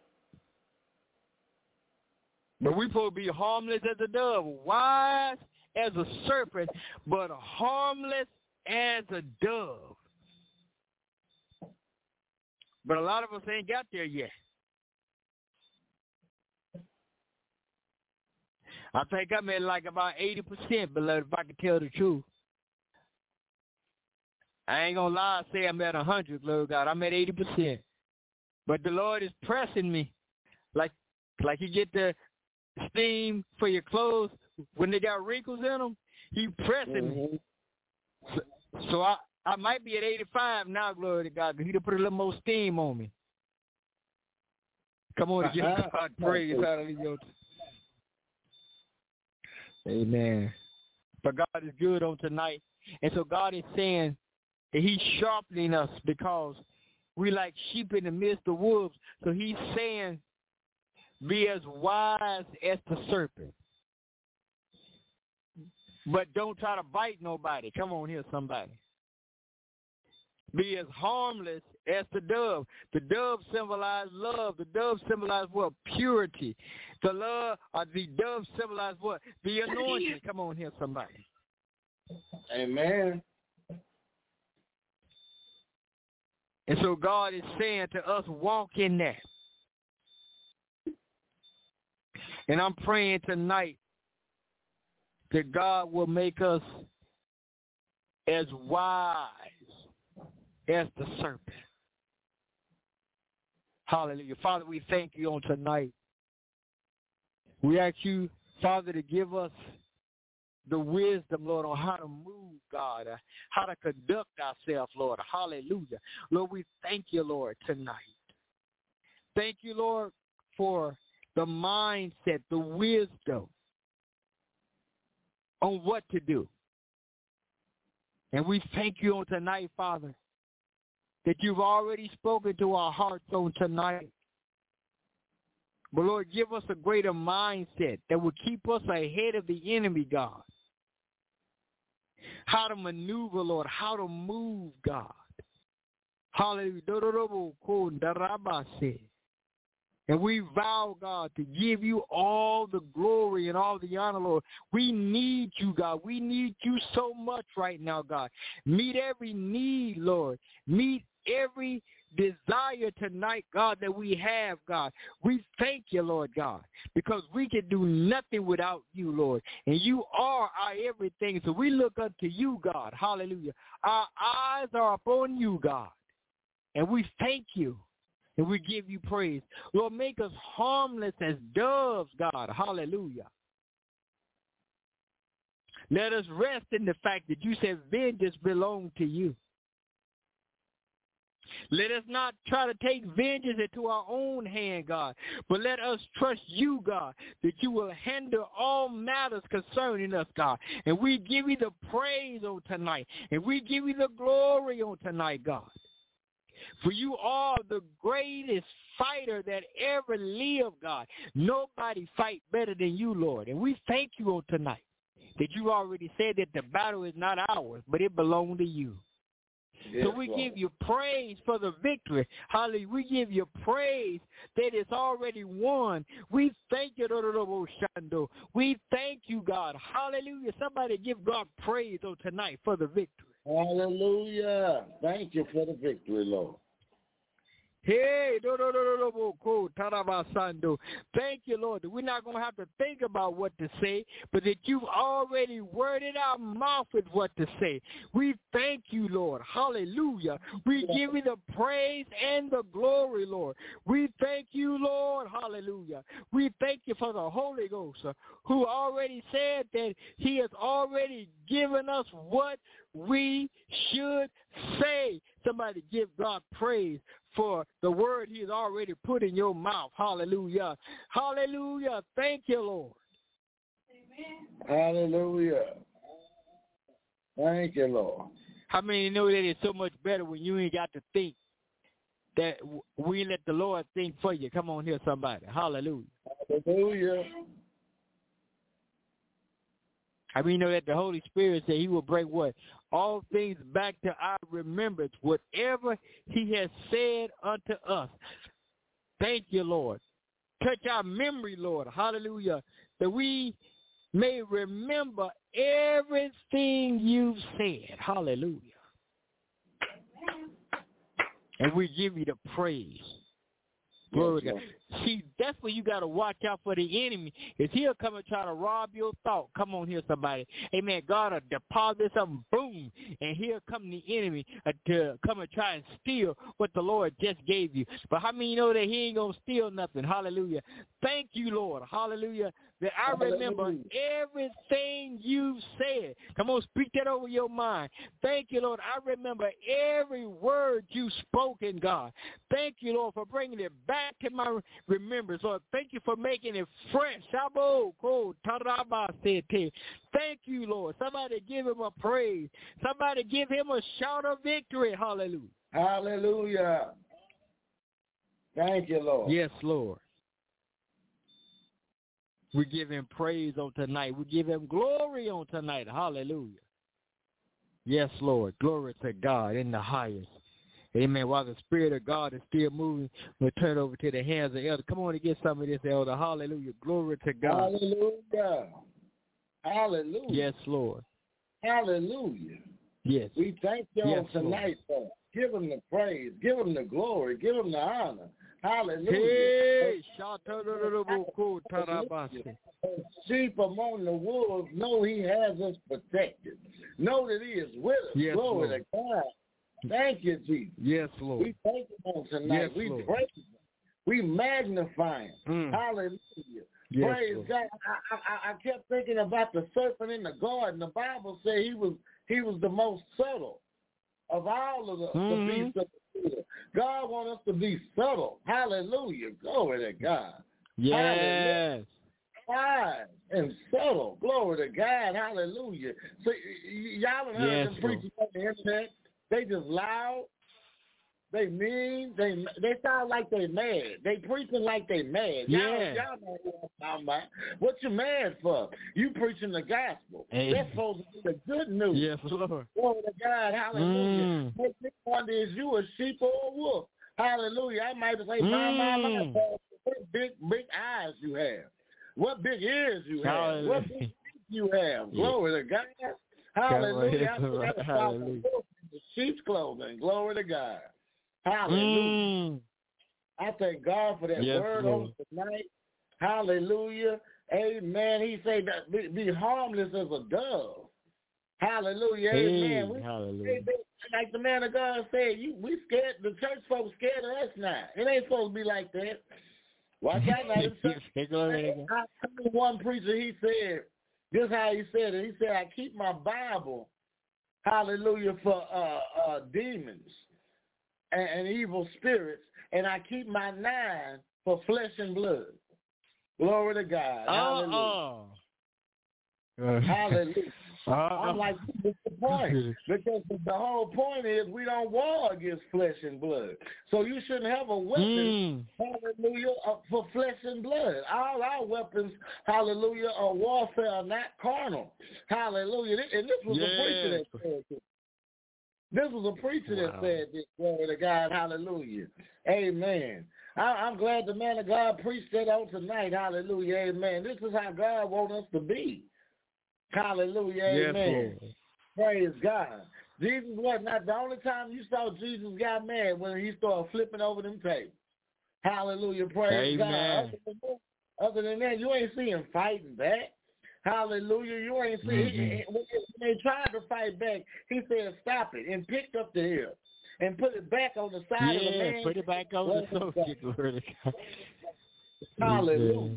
But we supposed to be harmless as a dove, wise as a serpent, but harmless as a dove. But a lot of us ain't got there yet. I think I'm at like about eighty percent, beloved, if I can tell the truth. I ain't going to lie, say I'm at one hundred, Lord God. I'm at eighty percent. But the Lord is pressing me like like you get the steam for your clothes when they got wrinkles in them. He pressing mm-hmm. me. So, so I, I might be at eighty-five now, glory to God, because he done put a little more steam on me. Come on and give God praise. Hallelujah. Amen. But God is good on tonight. And so God is saying that he's sharpening us because we like sheep in the midst of wolves. So he's saying, be as wise as the serpent. But don't try to bite nobody. Come on here, somebody. Be as harmless as the dove. The dove symbolizes love. The dove symbolizes what? Purity. The love, or the dove symbolizes what? The anointing. Come on here, somebody. Amen. And so God is saying to us, walk in that. And I'm praying tonight that God will make us as wise as the serpent. Hallelujah. Father, we thank you on tonight. We ask you, Father, to give us the wisdom, Lord, on how to move, God, uh, how to conduct ourselves, Lord. Hallelujah. Lord, we thank you, Lord, tonight. Thank you, Lord, for the mindset, the wisdom on what to do. And we thank you on tonight, Father, that you've already spoken to our hearts on tonight. But, Lord, give us a greater mindset that will keep us ahead of the enemy, God. How to maneuver, Lord, how to move, God. Hallelujah. And we vow, God, to give you all the glory and all the honor, Lord. We need you, God. We need you so much right now, God. Meet every need, Lord. Meet every desire tonight, God, that we have, God. We thank you, Lord God, because we can do nothing without you, Lord. And you are our everything. So we look unto you, God. Hallelujah. Our eyes are upon you, God. And we thank you. And we give you praise. Lord, make us harmless as doves, God. Hallelujah. Let us rest in the fact that you said vengeance belongs to you. Let us not try to take vengeance into our own hand, God, but let us trust you, God, that you will handle all matters concerning us, God. And we give you the praise on tonight, and we give you the glory on tonight, God. For you are the greatest fighter that ever lived, God. Nobody fight better than you, Lord. And we thank you on tonight that you already said that the battle is not ours, but it belongs to you. Yes, so we Lord. give you praise for the victory. Hallelujah. We give you praise that it's already won. We thank you, Shando. We thank you, God. Hallelujah. Somebody give God praise on tonight for the victory. Hallelujah. Thank you for the victory, Lord. Hey, do, do, do, do, do, do, tarabasando. Thank you, Lord, that we're not going to have to think about what to say, but that you've already worded our mouth with what to say. We thank you, Lord. Hallelujah. We give you the praise and the glory, Lord. We thank you, Lord. Hallelujah. We thank you for the Holy Ghost, uh, who already said that he has already given us what we should say. Somebody give God praise for the word he has already put in your mouth. Hallelujah. Hallelujah. Thank you, Lord. Amen. Hallelujah. Thank you, Lord. How many know that it's so much better when you ain't got to think, that we let the Lord think for you? Come on here, somebody. Hallelujah. Hallelujah. I mean, you know that the Holy Spirit said he will bring what? All things back to our remembrance, whatever he has said unto us. Thank you, Lord. Touch our memory, Lord. Hallelujah. That we may remember everything you've said. Hallelujah. And we give you the praise. Glory to God. See, that's where you got to watch out for the enemy, is he'll come and try to rob your thought. Come on here, somebody. Amen. God will deposit something, boom, and here come the enemy uh, to come and try and steal what the Lord just gave you. But how many know that he ain't going to steal nothing? Hallelujah. Thank you, Lord. Hallelujah. That I remember everything you've said. Come on, speak that over your mind. Thank you, Lord. I remember every word you've spoken, God. Thank you, Lord, for bringing it back to my remembrance. Lord, thank you for making it fresh. Thank you, Lord. Somebody give him a praise. Somebody give him a shout of victory. Hallelujah. Hallelujah. Thank you, Lord. Yes, Lord. We give him praise on tonight. We give him glory on tonight. Hallelujah. Yes, Lord. Glory to God in the highest. Amen. While the Spirit of God is still moving, we'll turn over to the hands of the elder. Come on and get some of this, elder. Hallelujah. Glory to God. Hallelujah. Hallelujah. Yes, Lord. Hallelujah. Yes. We thank you yes, on tonight, Lord. Give him the praise. Give him the glory. Give him the honor. Hallelujah. Hey, sheep among the wolves know he has us protected. Know that he is with us. Yes, Glory Lord. to God. Thank you, Jesus. Yes, Lord. We thank you on tonight. Yes, we Lord. praise him. We magnify him. Mm. Hallelujah. Yes, praise Lord. God. I, I, I kept thinking about the serpent in the garden. The Bible said he was he was the most subtle of all of the, mm-hmm. the beasts of the field. God wants us to be subtle. Hallelujah. Glory to God. Yes. Wise and subtle. Glory to God. Hallelujah. So y- y'all have heard yes, them preaching on the internet. They just loud. They mean. They they sound like they mad. They preaching like they mad. Y'all, yeah. y'all know what I'm talking about. What you mad for? You preaching the gospel. Hey. That's supposed to be the good news. Yes, Lord. Glory to God. Hallelujah. Mm. Make me wonder, is you a sheep or a wolf? Hallelujah. I might say, my, mm. my, my, what big, big eyes you have. What big ears you have. Hallelujah. What big feet you have. Glory yeah. to God. Hallelujah. I right. that's Hallelujah. The sheep's clothing. Glory to God. Hallelujah. Mm. I thank God for that yes, word Lord. on tonight. Hallelujah. Amen. He said that be, be harmless as a dove. Hallelujah. Hey, Amen. We, hallelujah. like the man of God said, you we scared the church folks scared of us now. It ain't supposed to be like that. Watch out now. I heard one preacher, he said, this is how he said it. He said, I keep my Bible, hallelujah, for uh, uh, demons and, and evil spirits, and I keep my nine for flesh and blood. Glory to God. Uh-uh. Hallelujah. Hallelujah. Uh-uh. I'm like, what's the point? Because the whole point is we don't war against flesh and blood. So you shouldn't have a weapon, mm. hallelujah, uh, for flesh and blood. All our weapons, hallelujah, are warfare, not carnal. Hallelujah. And this was yes. a preacher that said this. This was a preacher wow. that said this. Glory to God. Hallelujah. Amen. I, I'm glad the man of God preached that on tonight. Hallelujah. Amen. This is how God wants us to be. Hallelujah. Amen. Yes, praise God. Jesus was not the only time you saw Jesus got mad when he started flipping over them tables. Hallelujah. Praise Amen. God. Other than, that, other than that, you ain't see him fighting back. Hallelujah. You ain't see mm-hmm. When they tried to fight back, he said, stop it, and picked up the hip and put it back on the side yeah, of the man. put it back on the sofa. Hallelujah.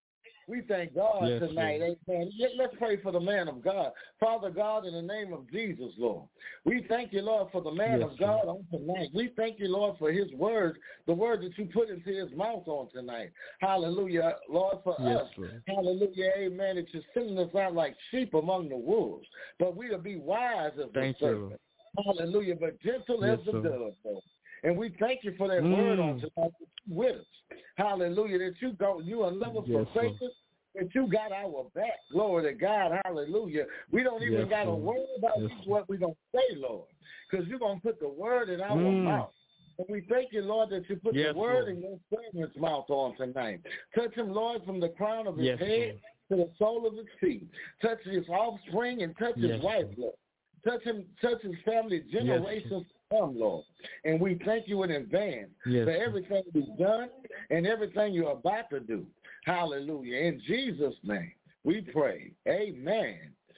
We thank God yes, tonight. Lord. Amen. Let's pray for the man of God. Father God, in the name of Jesus, Lord, we thank you, Lord, for the man yes, of God on tonight. We thank you, Lord, for his word, the word that you put into his mouth on tonight. Hallelujah, Lord, for yes, us. Lord. Hallelujah, amen, that you're sending us out like sheep among the wolves. But we will be wise as the serpent. Hallelujah, but gentle yes, as the Lord. dove, Lord. And we thank you for that mm. word on tonight with us. Hallelujah, that you go, you will never yes, forsake us, that you got our back. Glory to God. Hallelujah. We don't even yes, got to worry about yes. what we're going to say, Lord, because you're going to put the word in our mm. mouth. And we thank you, Lord, that you put yes, the word Lord. in your servant's mouth on tonight. Touch him, Lord, from the crown of his yes, head Lord. to the sole of his feet. Touch his offspring and touch yes, his wife, Lord. Touch him, touch his family generations to come, Lord. And we thank you in advance yes. for everything you've done and everything you're about to do. Hallelujah. In Jesus' name, we pray. Amen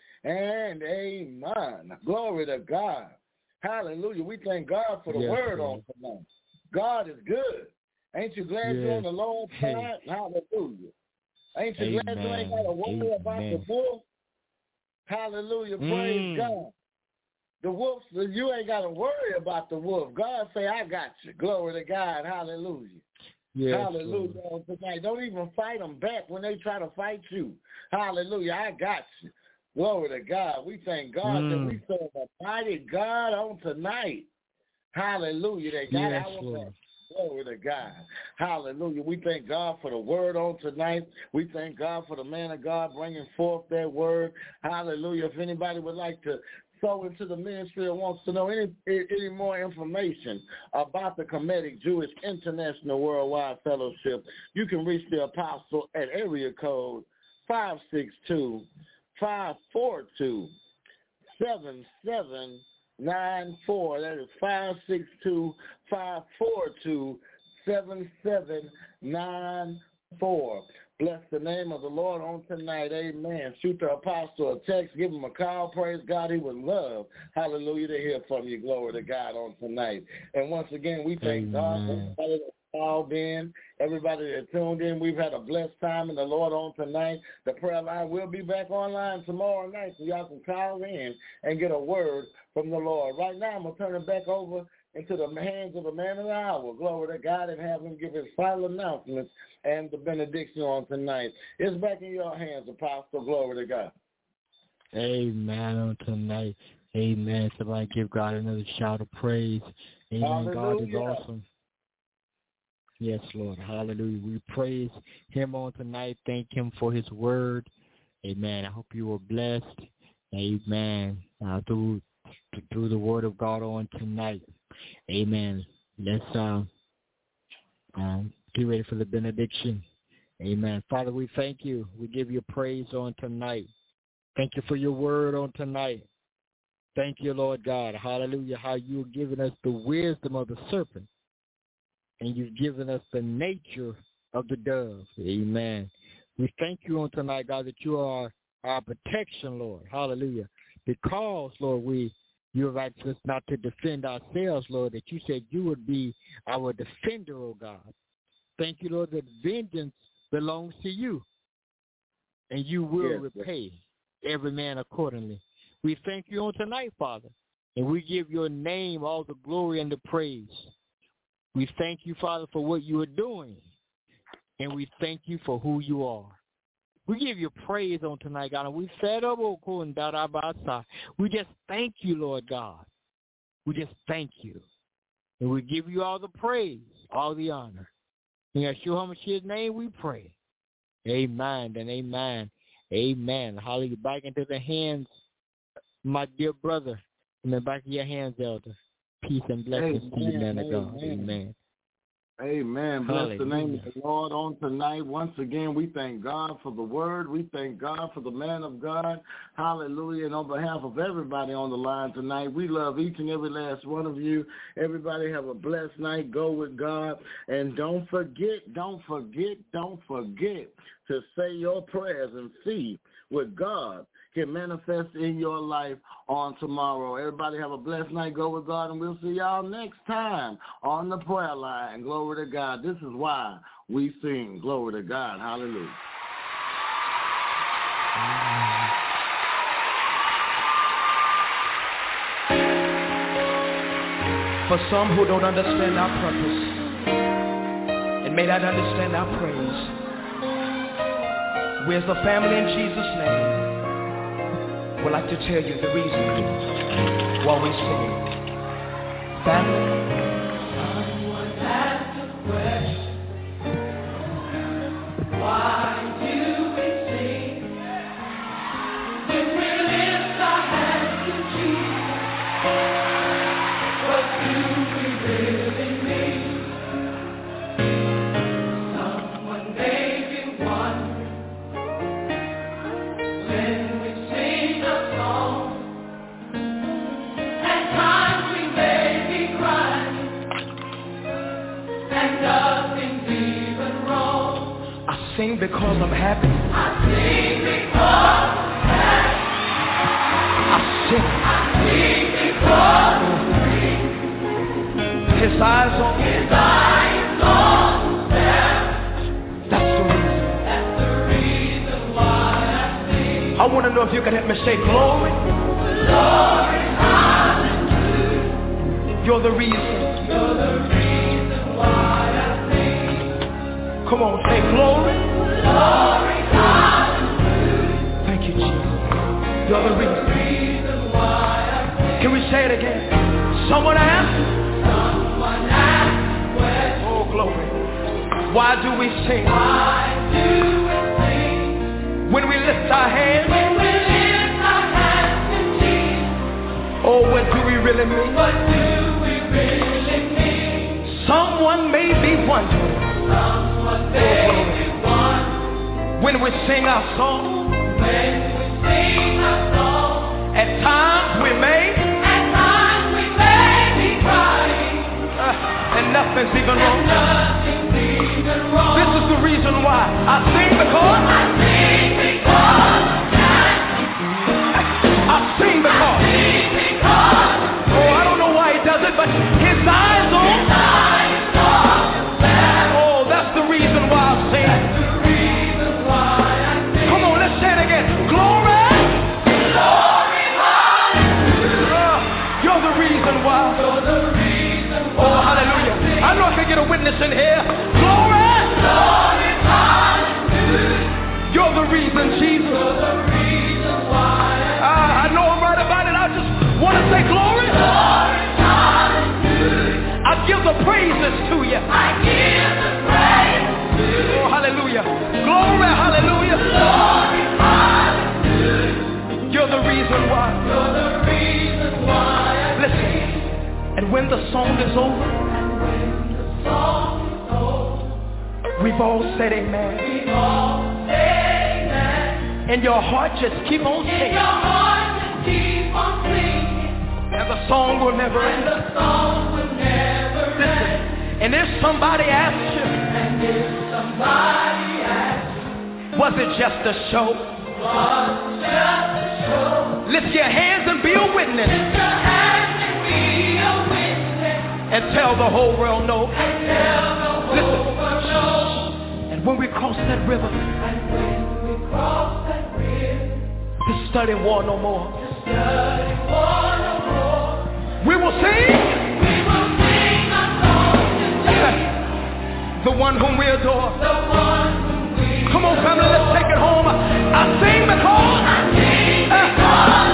and amen. Glory to God. Hallelujah. We thank God for the yes, word Lord. on tonight. God is good. Ain't you glad yes. you're on the Lord's side? Hey. Hallelujah. Ain't you Amen. glad you ain't got to worry Amen. about the wolf? Hallelujah. Praise mm. God. The wolf, you ain't got to worry about the wolf. God say, I got you. Glory to God. Hallelujah. Yes, hallelujah. Lord. Tonight. Don't even fight them back when they try to fight you. Hallelujah. I got you. Glory to God. We thank God mm. that we serve a mighty God on tonight. Hallelujah. They got yes, our Lord. back. Glory to God. Hallelujah. We thank God for the word on tonight. We thank God for the man of God bringing forth that word. Hallelujah. If anybody would like to sow into the ministry or wants to know any any more information about the Kemetic Jewish International Worldwide Fellowship, you can reach the apostle at area code five six two, five four two, seven seven nine four. That is five six two, five four two, seven seven nine four. Bless the name of the Lord on tonight. Amen. Shoot the apostle a text. Give him a call. Praise God. He would love, hallelujah, to hear from you. Glory to God on tonight. And once again, we thank Amen. God for everybody that called in, everybody that tuned in. We've had a blessed time in the Lord on tonight. The prayer line will be back online tomorrow night, so y'all can call in and get a word from the Lord. Right now, I'm going to turn it back over into the hands of the man of the hour. Glory to God, and have him give his final announcements and the benediction on tonight. It's back in your hands, Apostle. Glory to God. Amen on tonight. Amen. Somebody give God another shout of praise. Amen. Hallelujah. God is awesome. Yes, Lord. Hallelujah. We praise him on tonight. Thank him for his word. Amen. I hope you were blessed. Amen. Uh, through, through the word of God on tonight. Amen. Let's uh, um, get ready for the benediction. Amen. Father, we thank you. We give you praise on tonight. Thank you for your word on tonight. Thank you, Lord God. Hallelujah. How you've given us the wisdom of the serpent. And you've given us the nature of the dove. Amen. We thank you on tonight, God, that you are our protection, Lord. Hallelujah. Because, Lord, we you have asked us not to defend ourselves, Lord, that you said you would be our defender, oh God. Thank you, Lord, that vengeance belongs to you. And you will yes, repay yes. every man accordingly. We thank you on tonight, Father. And we give your name all the glory and the praise. We thank you, Father, for what you are doing. And we thank you for who you are. We give you praise on tonight, God. And we said, we just thank you, Lord God. We just thank you. And we give you all the praise, all the honor. In Yeshua HaMashiach's name we pray. Amen and amen. Amen. Hallelujah. Back into the hands, my dear brother. Amen. Back to your hands, Elder. Peace and blessings Amen. To you, man of God. Amen. Amen. Bless Hallelujah. the name of the Lord on tonight. Once again, we thank God for the word. We thank God for the man of God. Hallelujah. And on behalf of everybody on the line tonight, we love each and every last one of you. Everybody have a blessed night. Go with God. And don't forget, don't forget, don't forget to say your prayers and see what God can manifest in your life on tomorrow. Everybody have a blessed night. Go with God, and we'll see y'all next time on the prayer line. Glory to God. This is why we sing. Glory to God. Hallelujah. For some who don't understand our purpose and may not understand our praise, we as a family in Jesus' name would like to tell you the reason why we sing. Family, someone asked a question. Why do we sing? When we lift our hands to Jesus, what do we really mean? Someone may be wondering when we sing a song, and times we may be crying, and nothing's even wrong. I sing because I'm happy. I sing because I'm happy. I sing. I sing because I'm free. His eyes on His eyes on them. That's the reason. That's the reason why I sing. I want to know if you can help me say glory. Glory, hallelujah. You're the reason. You're the reason why I sing. Come on, say glory. Glory, hallelujah. Thank you, Jesus. You're the reason. Why I sing. Can we say it again? Someone asked. Someone asked when. Oh, glory. Why do we sing? Why do we sing? When we lift our hands. When we lift our hands to Jesus. Oh, what do we really mean? What do we really mean? Someone may be wondering. Someone may be wondering. When we sing our song. When we sing our song. At times we may. At times we may be crying. Uh, and nothing's even wrong. And nothing's even wrong. This is the reason why I sing because. I sing because. I sing because. I sing because. Oh, I don't know why he does it, but his eyes on. His eyes on. Oh, that's the reason why I sing. That's the reason why I sing. Come on, let's say it again. Glory. Glory, hallelujah. Uh, you're the reason why. You're the reason why. Oh, hallelujah. I know I can get a witness in here. Glory. Glory, hallelujah. You're the reason, Jesus. You're the reason why. Uh, I know I'm right about it. I just want to say glory. Glory, hallelujah. I give the praises to you. I give the praise to you. Oh, hallelujah. Glory, hallelujah. Glory, hallelujah. You're the reason why. You're the reason why. Listen. And when the song is over. And when the song is over. We've all said amen. We've all said amen. And your heart just keep on singing. And your heart just keep on singing. And the song will never end. And the song will never Listen. end. And if somebody asks you. And if somebody asks you. Was it just a show? Was it just a show? Lift your hands and be a witness. Lift your hands and be a witness. And tell the whole world no. And tell the whole Listen. world no. And when we cross that river. And when we cross that river. To study war no more. To study war no more. We will sing. We will sing a song to Jesus. The one whom we adore. The one whom we Come on, family, let's take it home. I sing because. I sing because.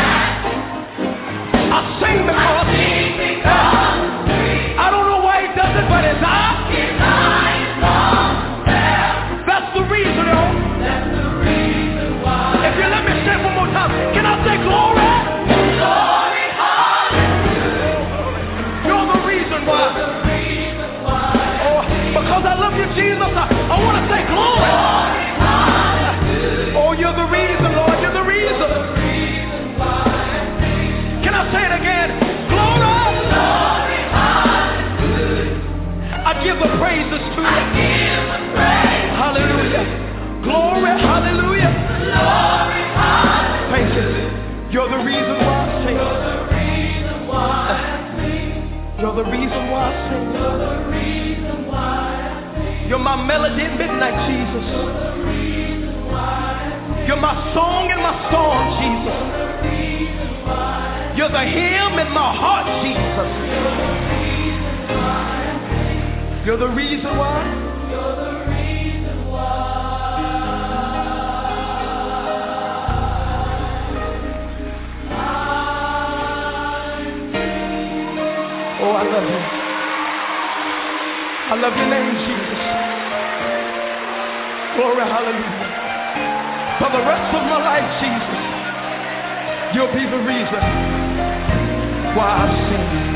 I sing because. I sing because. I don't know why he does it, but his eye. His eye is on there. That's the reason, yo. That's the reason why. If you let me say it one more time, can I say glory? Glory, hallelujah. You're the reason why I sing. You're the reason why I sing. You're the reason why I sing. You're the reason why I sing. You're my melody at midnight, Jesus. You're the reason why I sing. You're my song in my storm, Jesus. You're the reason why I sing. You're the hymn in my heart, Jesus. You're the reason why I sing. You're the reason why. You're the reason why. Oh, I love you. I love your name, Jesus. Glory, hallelujah. For the rest of my life, Jesus, you'll be the reason why I sing.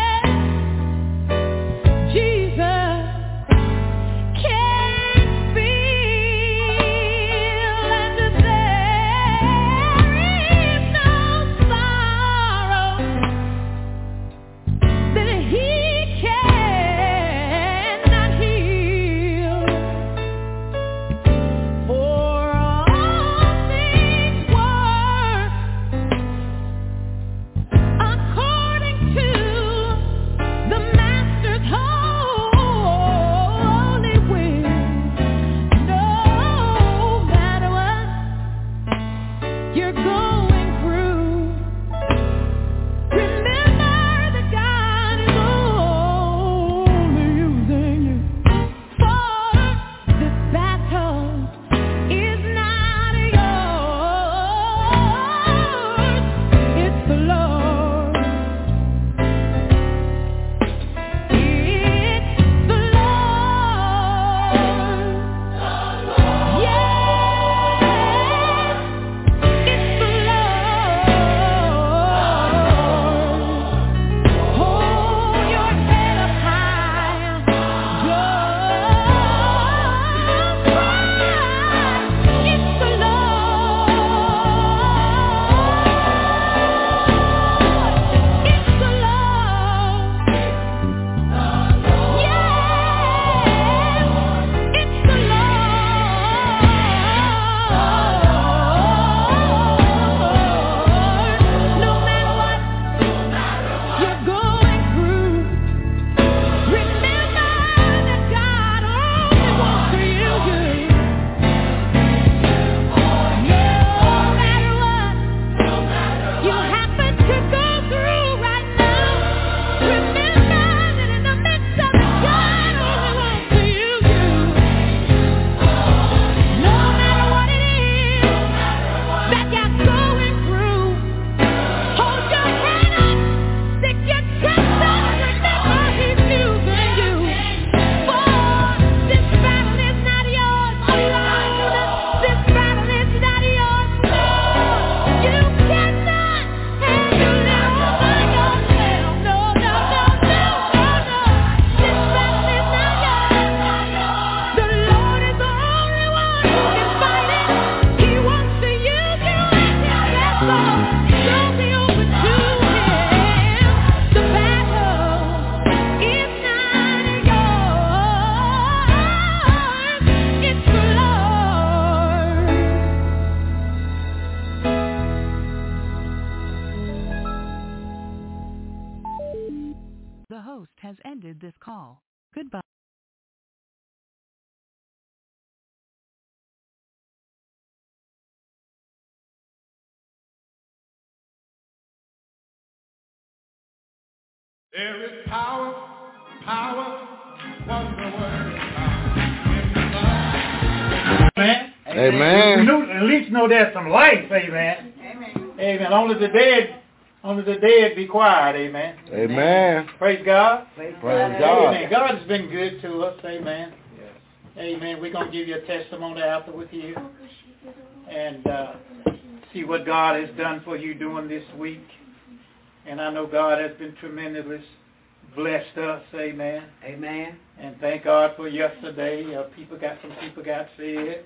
Be There is power, power, wonder working power. Amen. Amen. We knew, at least know there's some life, amen. Amen. Amen. Only the dead, only the dead be quiet, amen. Amen. Praise God. Praise God. Amen. God has been good to us, amen. Yes. Amen. We're going to give you a testimony after with you and uh, see what God has done for you during this week. And I know God has been tremendously blessed us, amen. Amen. And thank God for yesterday. Uh, people got some people got saved.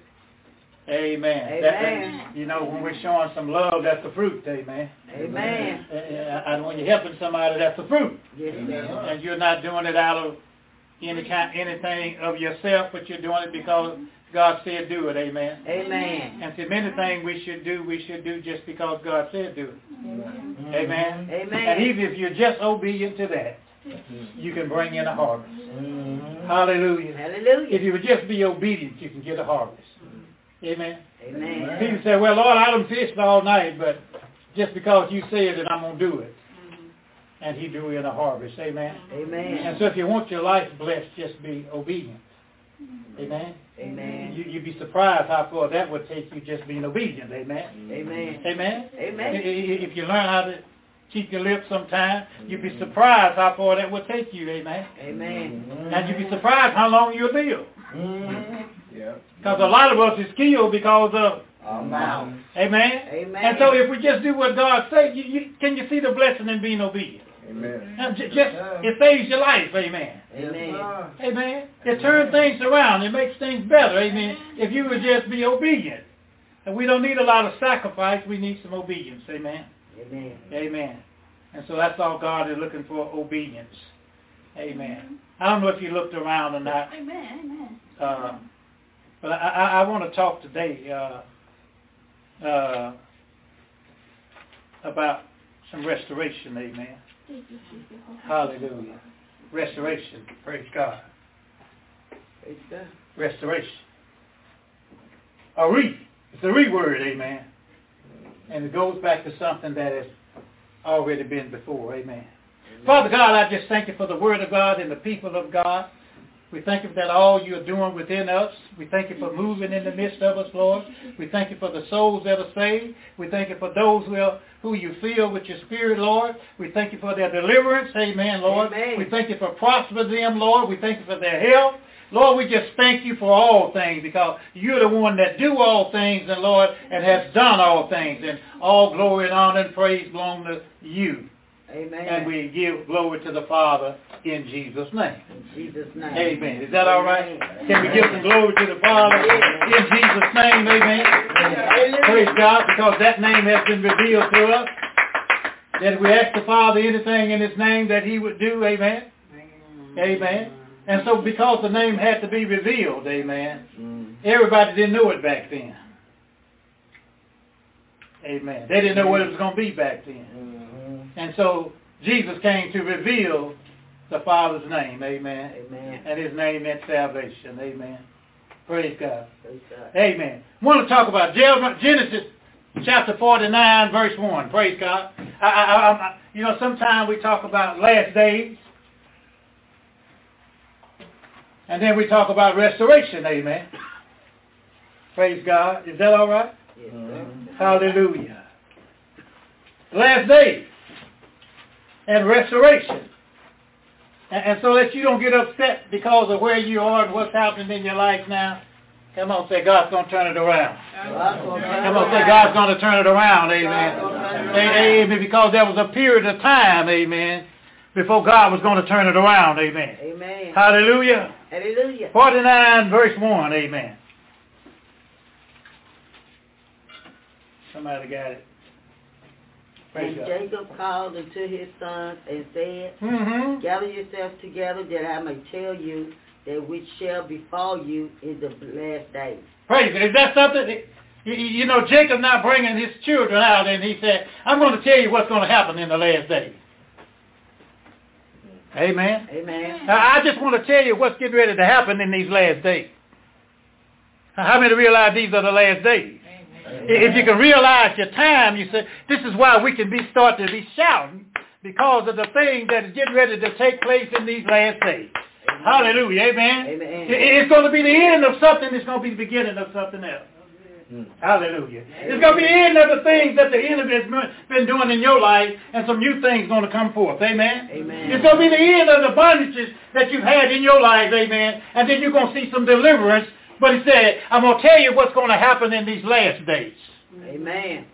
Amen. Amen. That, you know, when we're showing some love, that's the fruit, amen. Amen. And, and when you're helping somebody, that's the fruit. Yes, amen. And you're not doing it out of any kind, anything of yourself, but you're doing it because God said do it, amen. Amen. And see, many things we should do, we should do just because God said do it. Amen. Amen. Amen. And even if you're just obedient to that, you can bring in a harvest. Mm-hmm. Hallelujah. Hallelujah. If you would just be obedient, you can get a harvest. Amen. Amen. People say, well, Lord, I done fished all night, but just because you said it, I'm going to do it. Mm-hmm. And he drew in a harvest. Amen. Amen. And so if you want your life blessed, just be obedient. Amen. Amen. You, you'd be surprised how far that would take you just being obedient. Amen. Amen. Amen. Amen. If you learn how to keep your lips sometime, you'd be surprised how far that would take you. Amen. Amen. And you'd be surprised how long you'll live. Mm-hmm. Yeah. Because a lot of us is killed because of our mouth. Amen. Amen. And so if we just do what God says, you, you, can you see the blessing in being obedient? Amen. And just, just it saves your life. Amen. Amen. Amen. It turns things around. It makes things better. Amen. If you would just be obedient. And we don't need a lot of sacrifice. We need some obedience. Amen. Amen. Amen. And so that's all God is looking for, obedience. Amen. I don't know if you looked around or not. Amen. Amen. Uh, but I, I, I want to talk today uh, uh, about some restoration. Amen. Hallelujah. Restoration. Praise God. Praise God. Restoration. A re. It's a re word, amen. And it goes back to something that has already been before, amen. Amen. Father God, I just thank you for the word of God and the people of God. We thank you for that all you're doing within us. We thank you for moving in the midst of us, Lord. We thank you for the souls that are saved. We thank you for those who, are, who you fill with your spirit, Lord. We thank you for their deliverance, amen, Lord. Amen. We thank you for prospering them, Lord. We thank you for their health. Lord, we just thank you for all things because you're the one that do all things, and Lord, and has done all things. And all glory and honor and praise belong to you. Amen. And we give glory to the Father in Jesus' name. In Jesus' name. Amen. Is that all right? Can we give some glory to the Father in Jesus' name? Amen. Amen. Praise God, because that name has been revealed to us. That if we ask the Father anything in his name that he would do, amen. Amen. And so because the name had to be revealed, amen, everybody didn't know it back then. Amen. They didn't know what it was going to be back then. And so Jesus came to reveal the Father's name, amen. Amen. And his name meant salvation, amen. Praise God. Praise God. Amen. I want to talk about Genesis chapter forty-nine, verse one. Praise God. I, I, I, you know, sometimes we talk about last days. And then we talk about restoration, amen. Praise God. Is that all right? Yes, sir. Hallelujah. Last days and restoration. And, and so that you don't get upset because of where you are and what's happening in your life now. Come on, say God's going to turn it around. Come on, say God's going to turn it around, amen. Amen, because there was a period of time, amen, before God was going to turn it around, amen. Amen. Hallelujah. Hallelujah. forty-nine, verse one, amen. Somebody got it. Praise And God. Jacob called unto his sons and said, Mm-hmm. gather yourselves together that I may tell you that which shall befall you in the last days. Praise God. Is that something? You, you know, Jacob now bringing his children out, and he said, I'm going to tell you what's going to happen in the last days. Amen. Amen. Now, I just want to tell you what's getting ready to happen in these last days. How many realize these are the last days? Amen. If you can realize your time, you say, this is why we can be start to be shouting because of the things that is getting ready to take place in these last days. Amen. Hallelujah. Amen. Amen. It's going to be the end of something. It's going to be the beginning of something else. Mm. Hallelujah. Amen. It's going to be the end of the things that the enemy has been doing in your life, and some new things going to come forth. Amen. Amen. It's going to be the end of the bondages that you've had in your life. Amen. And then you're going to see some deliverance. But he said, I'm going to tell you what's going to happen in these last days. Amen.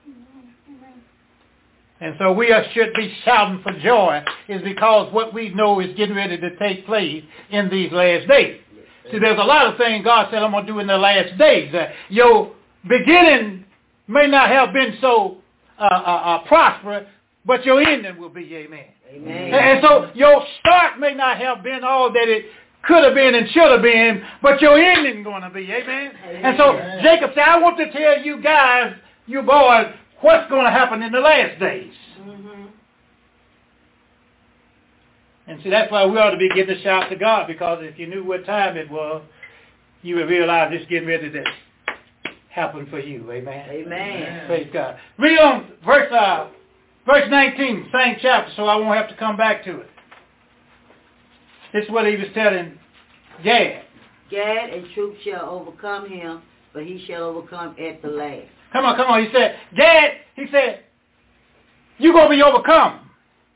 And so we are, should be shouting for joy, is because what we know is getting ready to take place in these last days. See, there's a lot of things God said I'm going to do in the last days. Uh, your beginning may not have been so uh, uh, uh, prosperous, but your ending will be, amen. Amen. And so your start may not have been all that it could have been and should have been, but your ending going to be, amen. Amen. And so Jacob said, I want to tell you guys, you boys, what's going to happen in the last days. Mm-hmm. And see, that's why we ought to be giving a shout to God, because if you knew what time it was, you would realize it's getting ready to happen for you. Amen. Amen. Praise God. Read on verse uh, verse nineteen, same chapter, so I won't have to come back to it. This is what he was telling Gad. Gad and troops shall overcome him, but he shall overcome at the last. Come on, come on. He said, Gad, he said, you're going to be overcome,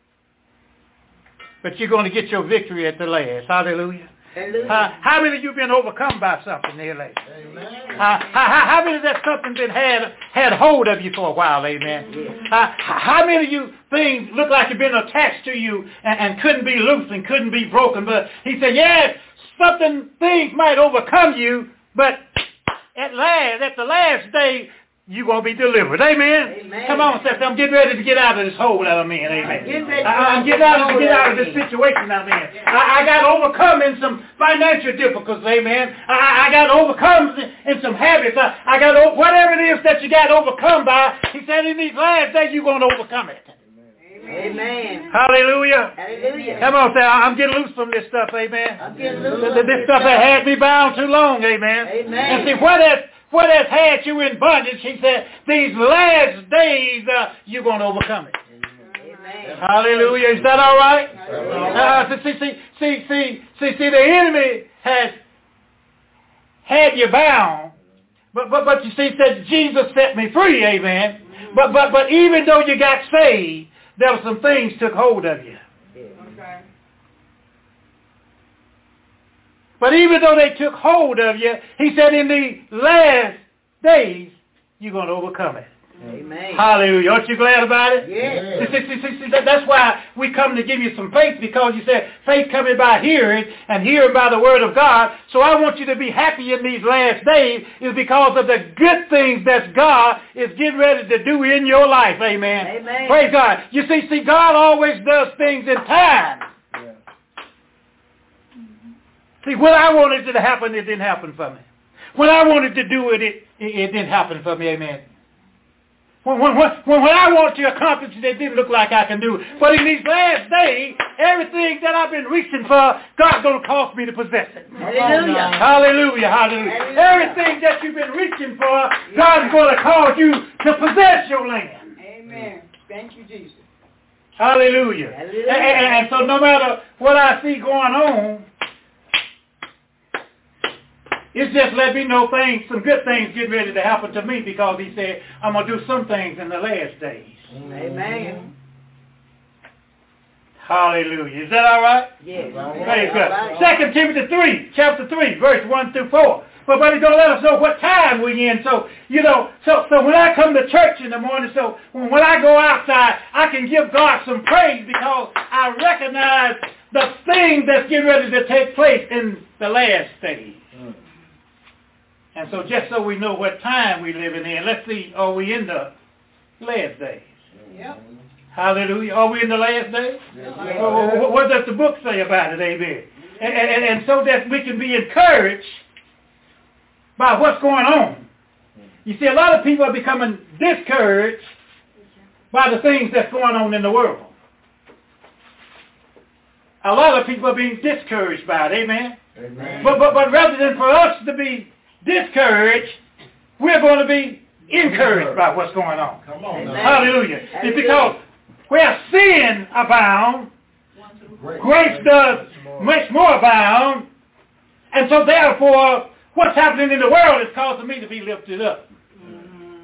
but you're going to get your victory at the last. Hallelujah. Hallelujah. Uh, how many of you been overcome by something there lately? Amen. Uh, how, how many of that something been had had hold of you for a while? Amen. Yes. Uh, how many of you things look like you've been attached to you and, and couldn't be loosed and couldn't be broken? But he said, yes, something, things might overcome you, but at last, at the last day, you're going to be delivered. Amen? Amen. Come on, sister. I'm getting ready to get out of this hole that I'm in. Amen. Get I, I'm getting out of, get out of this situation I'm in. I, I got overcome in some financial difficulties. Amen. I, I got overcome in, in some habits. I, I got o- whatever it is that you got overcome by. He said in these last days you're going to overcome it. Amen. Hallelujah. Hallelujah. Come on, say, I'm getting loose from this stuff. Amen. I'm getting loose This, this stuff that had me bound too long. Amen. Amen. And see, what has What has had you in bondage, he said, these last days, uh, you're going to overcome it. Amen. Hallelujah. Is that all right? Uh, see, see, see, see, see, see, the enemy has had you bound, but, but, but you see, said, Jesus set me free, amen. But, but, but even though you got saved, there were some things took hold of you. Okay. But even though they took hold of you, he said in the last days, you're going to overcome it. Amen. Hallelujah. Aren't you glad about it? Yes. See, see, see, see, that's why we come to give you some faith, because you said faith coming by hearing and hearing by the word of God. So I want you to be happy in these last days is because of the good things that God is getting ready to do in your life. Amen. Amen. Praise God. You see, see, God always does things in time. Yeah. See, when I wanted it to happen, it didn't happen for me. When I wanted to do it, it, it, it didn't happen for me. Amen. When, when, when, when I want to accomplish it, it didn't look like I can do it. But in these last days, everything that I've been reaching for, God's going to cause me to possess it. Hallelujah. Hallelujah. Hallelujah. Hallelujah. Everything that you've been reaching for, God's going to cause you to possess your land. Amen. Thank you, Jesus. Hallelujah. Hallelujah. And, and, and so no matter what I see going on, it's just let me know things, some good things getting ready to happen to me, because he said, I'm going to do some things in the last days. Amen. Hallelujah. Is that all right? Yes. Praise God. Second Timothy three, chapter three, verse one through four. But, but he's going to let us know what time we're in. So, you know, so, so when I come to church in the morning, so when, when I go outside, I can give God some praise, because I recognize the thing that's getting ready to take place in the last days. Mm. And so just so we know what time we're living in, let's see, are we in the last days? Yep. Hallelujah. Are we in the last days? Yes. Or, what does the book say about it? Amen. And, and, and so that we can be encouraged by what's going on. You see, a lot of people are becoming discouraged by the things that's going on in the world. A lot of people are being discouraged by it. Amen. Amen. But, but, but rather than for us to be discouraged, we're going to be encouraged by what's going on. Come on. Hallelujah. It's because where sin abound, grace does much more abound. And so therefore, what's happening in the world is causing me to be lifted up. Mm-hmm.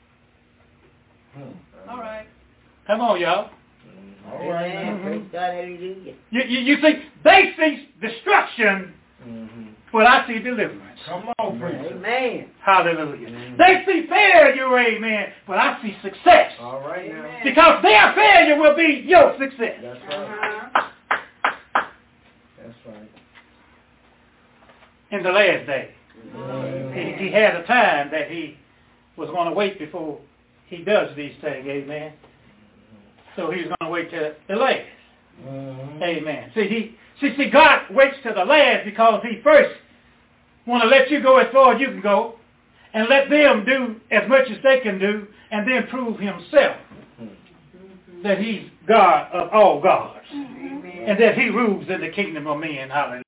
All right. Come on, y'all. All right. Mm-hmm. Praise God, hallelujah. You, you, you see, they see destruction, mm-hmm. but I see deliverance. Come on, preacher. Amen. Hallelujah. Mm-hmm. They see failure, amen, but I see success. All right now. Because their failure will be your success. That's right. Uh-huh. That's right. In the last day, Mm-hmm. he, he had a time that he was going to wait before he does these things, amen. So he's going to wait till the last. Mm-hmm. Amen. See, he, see, see, God waits till the last because he first want to let you go as far as you can go and let them do as much as they can do and then prove himself mm-hmm. that he's God of all gods mm-hmm. and that he rules in the kingdom of men. Hallelujah.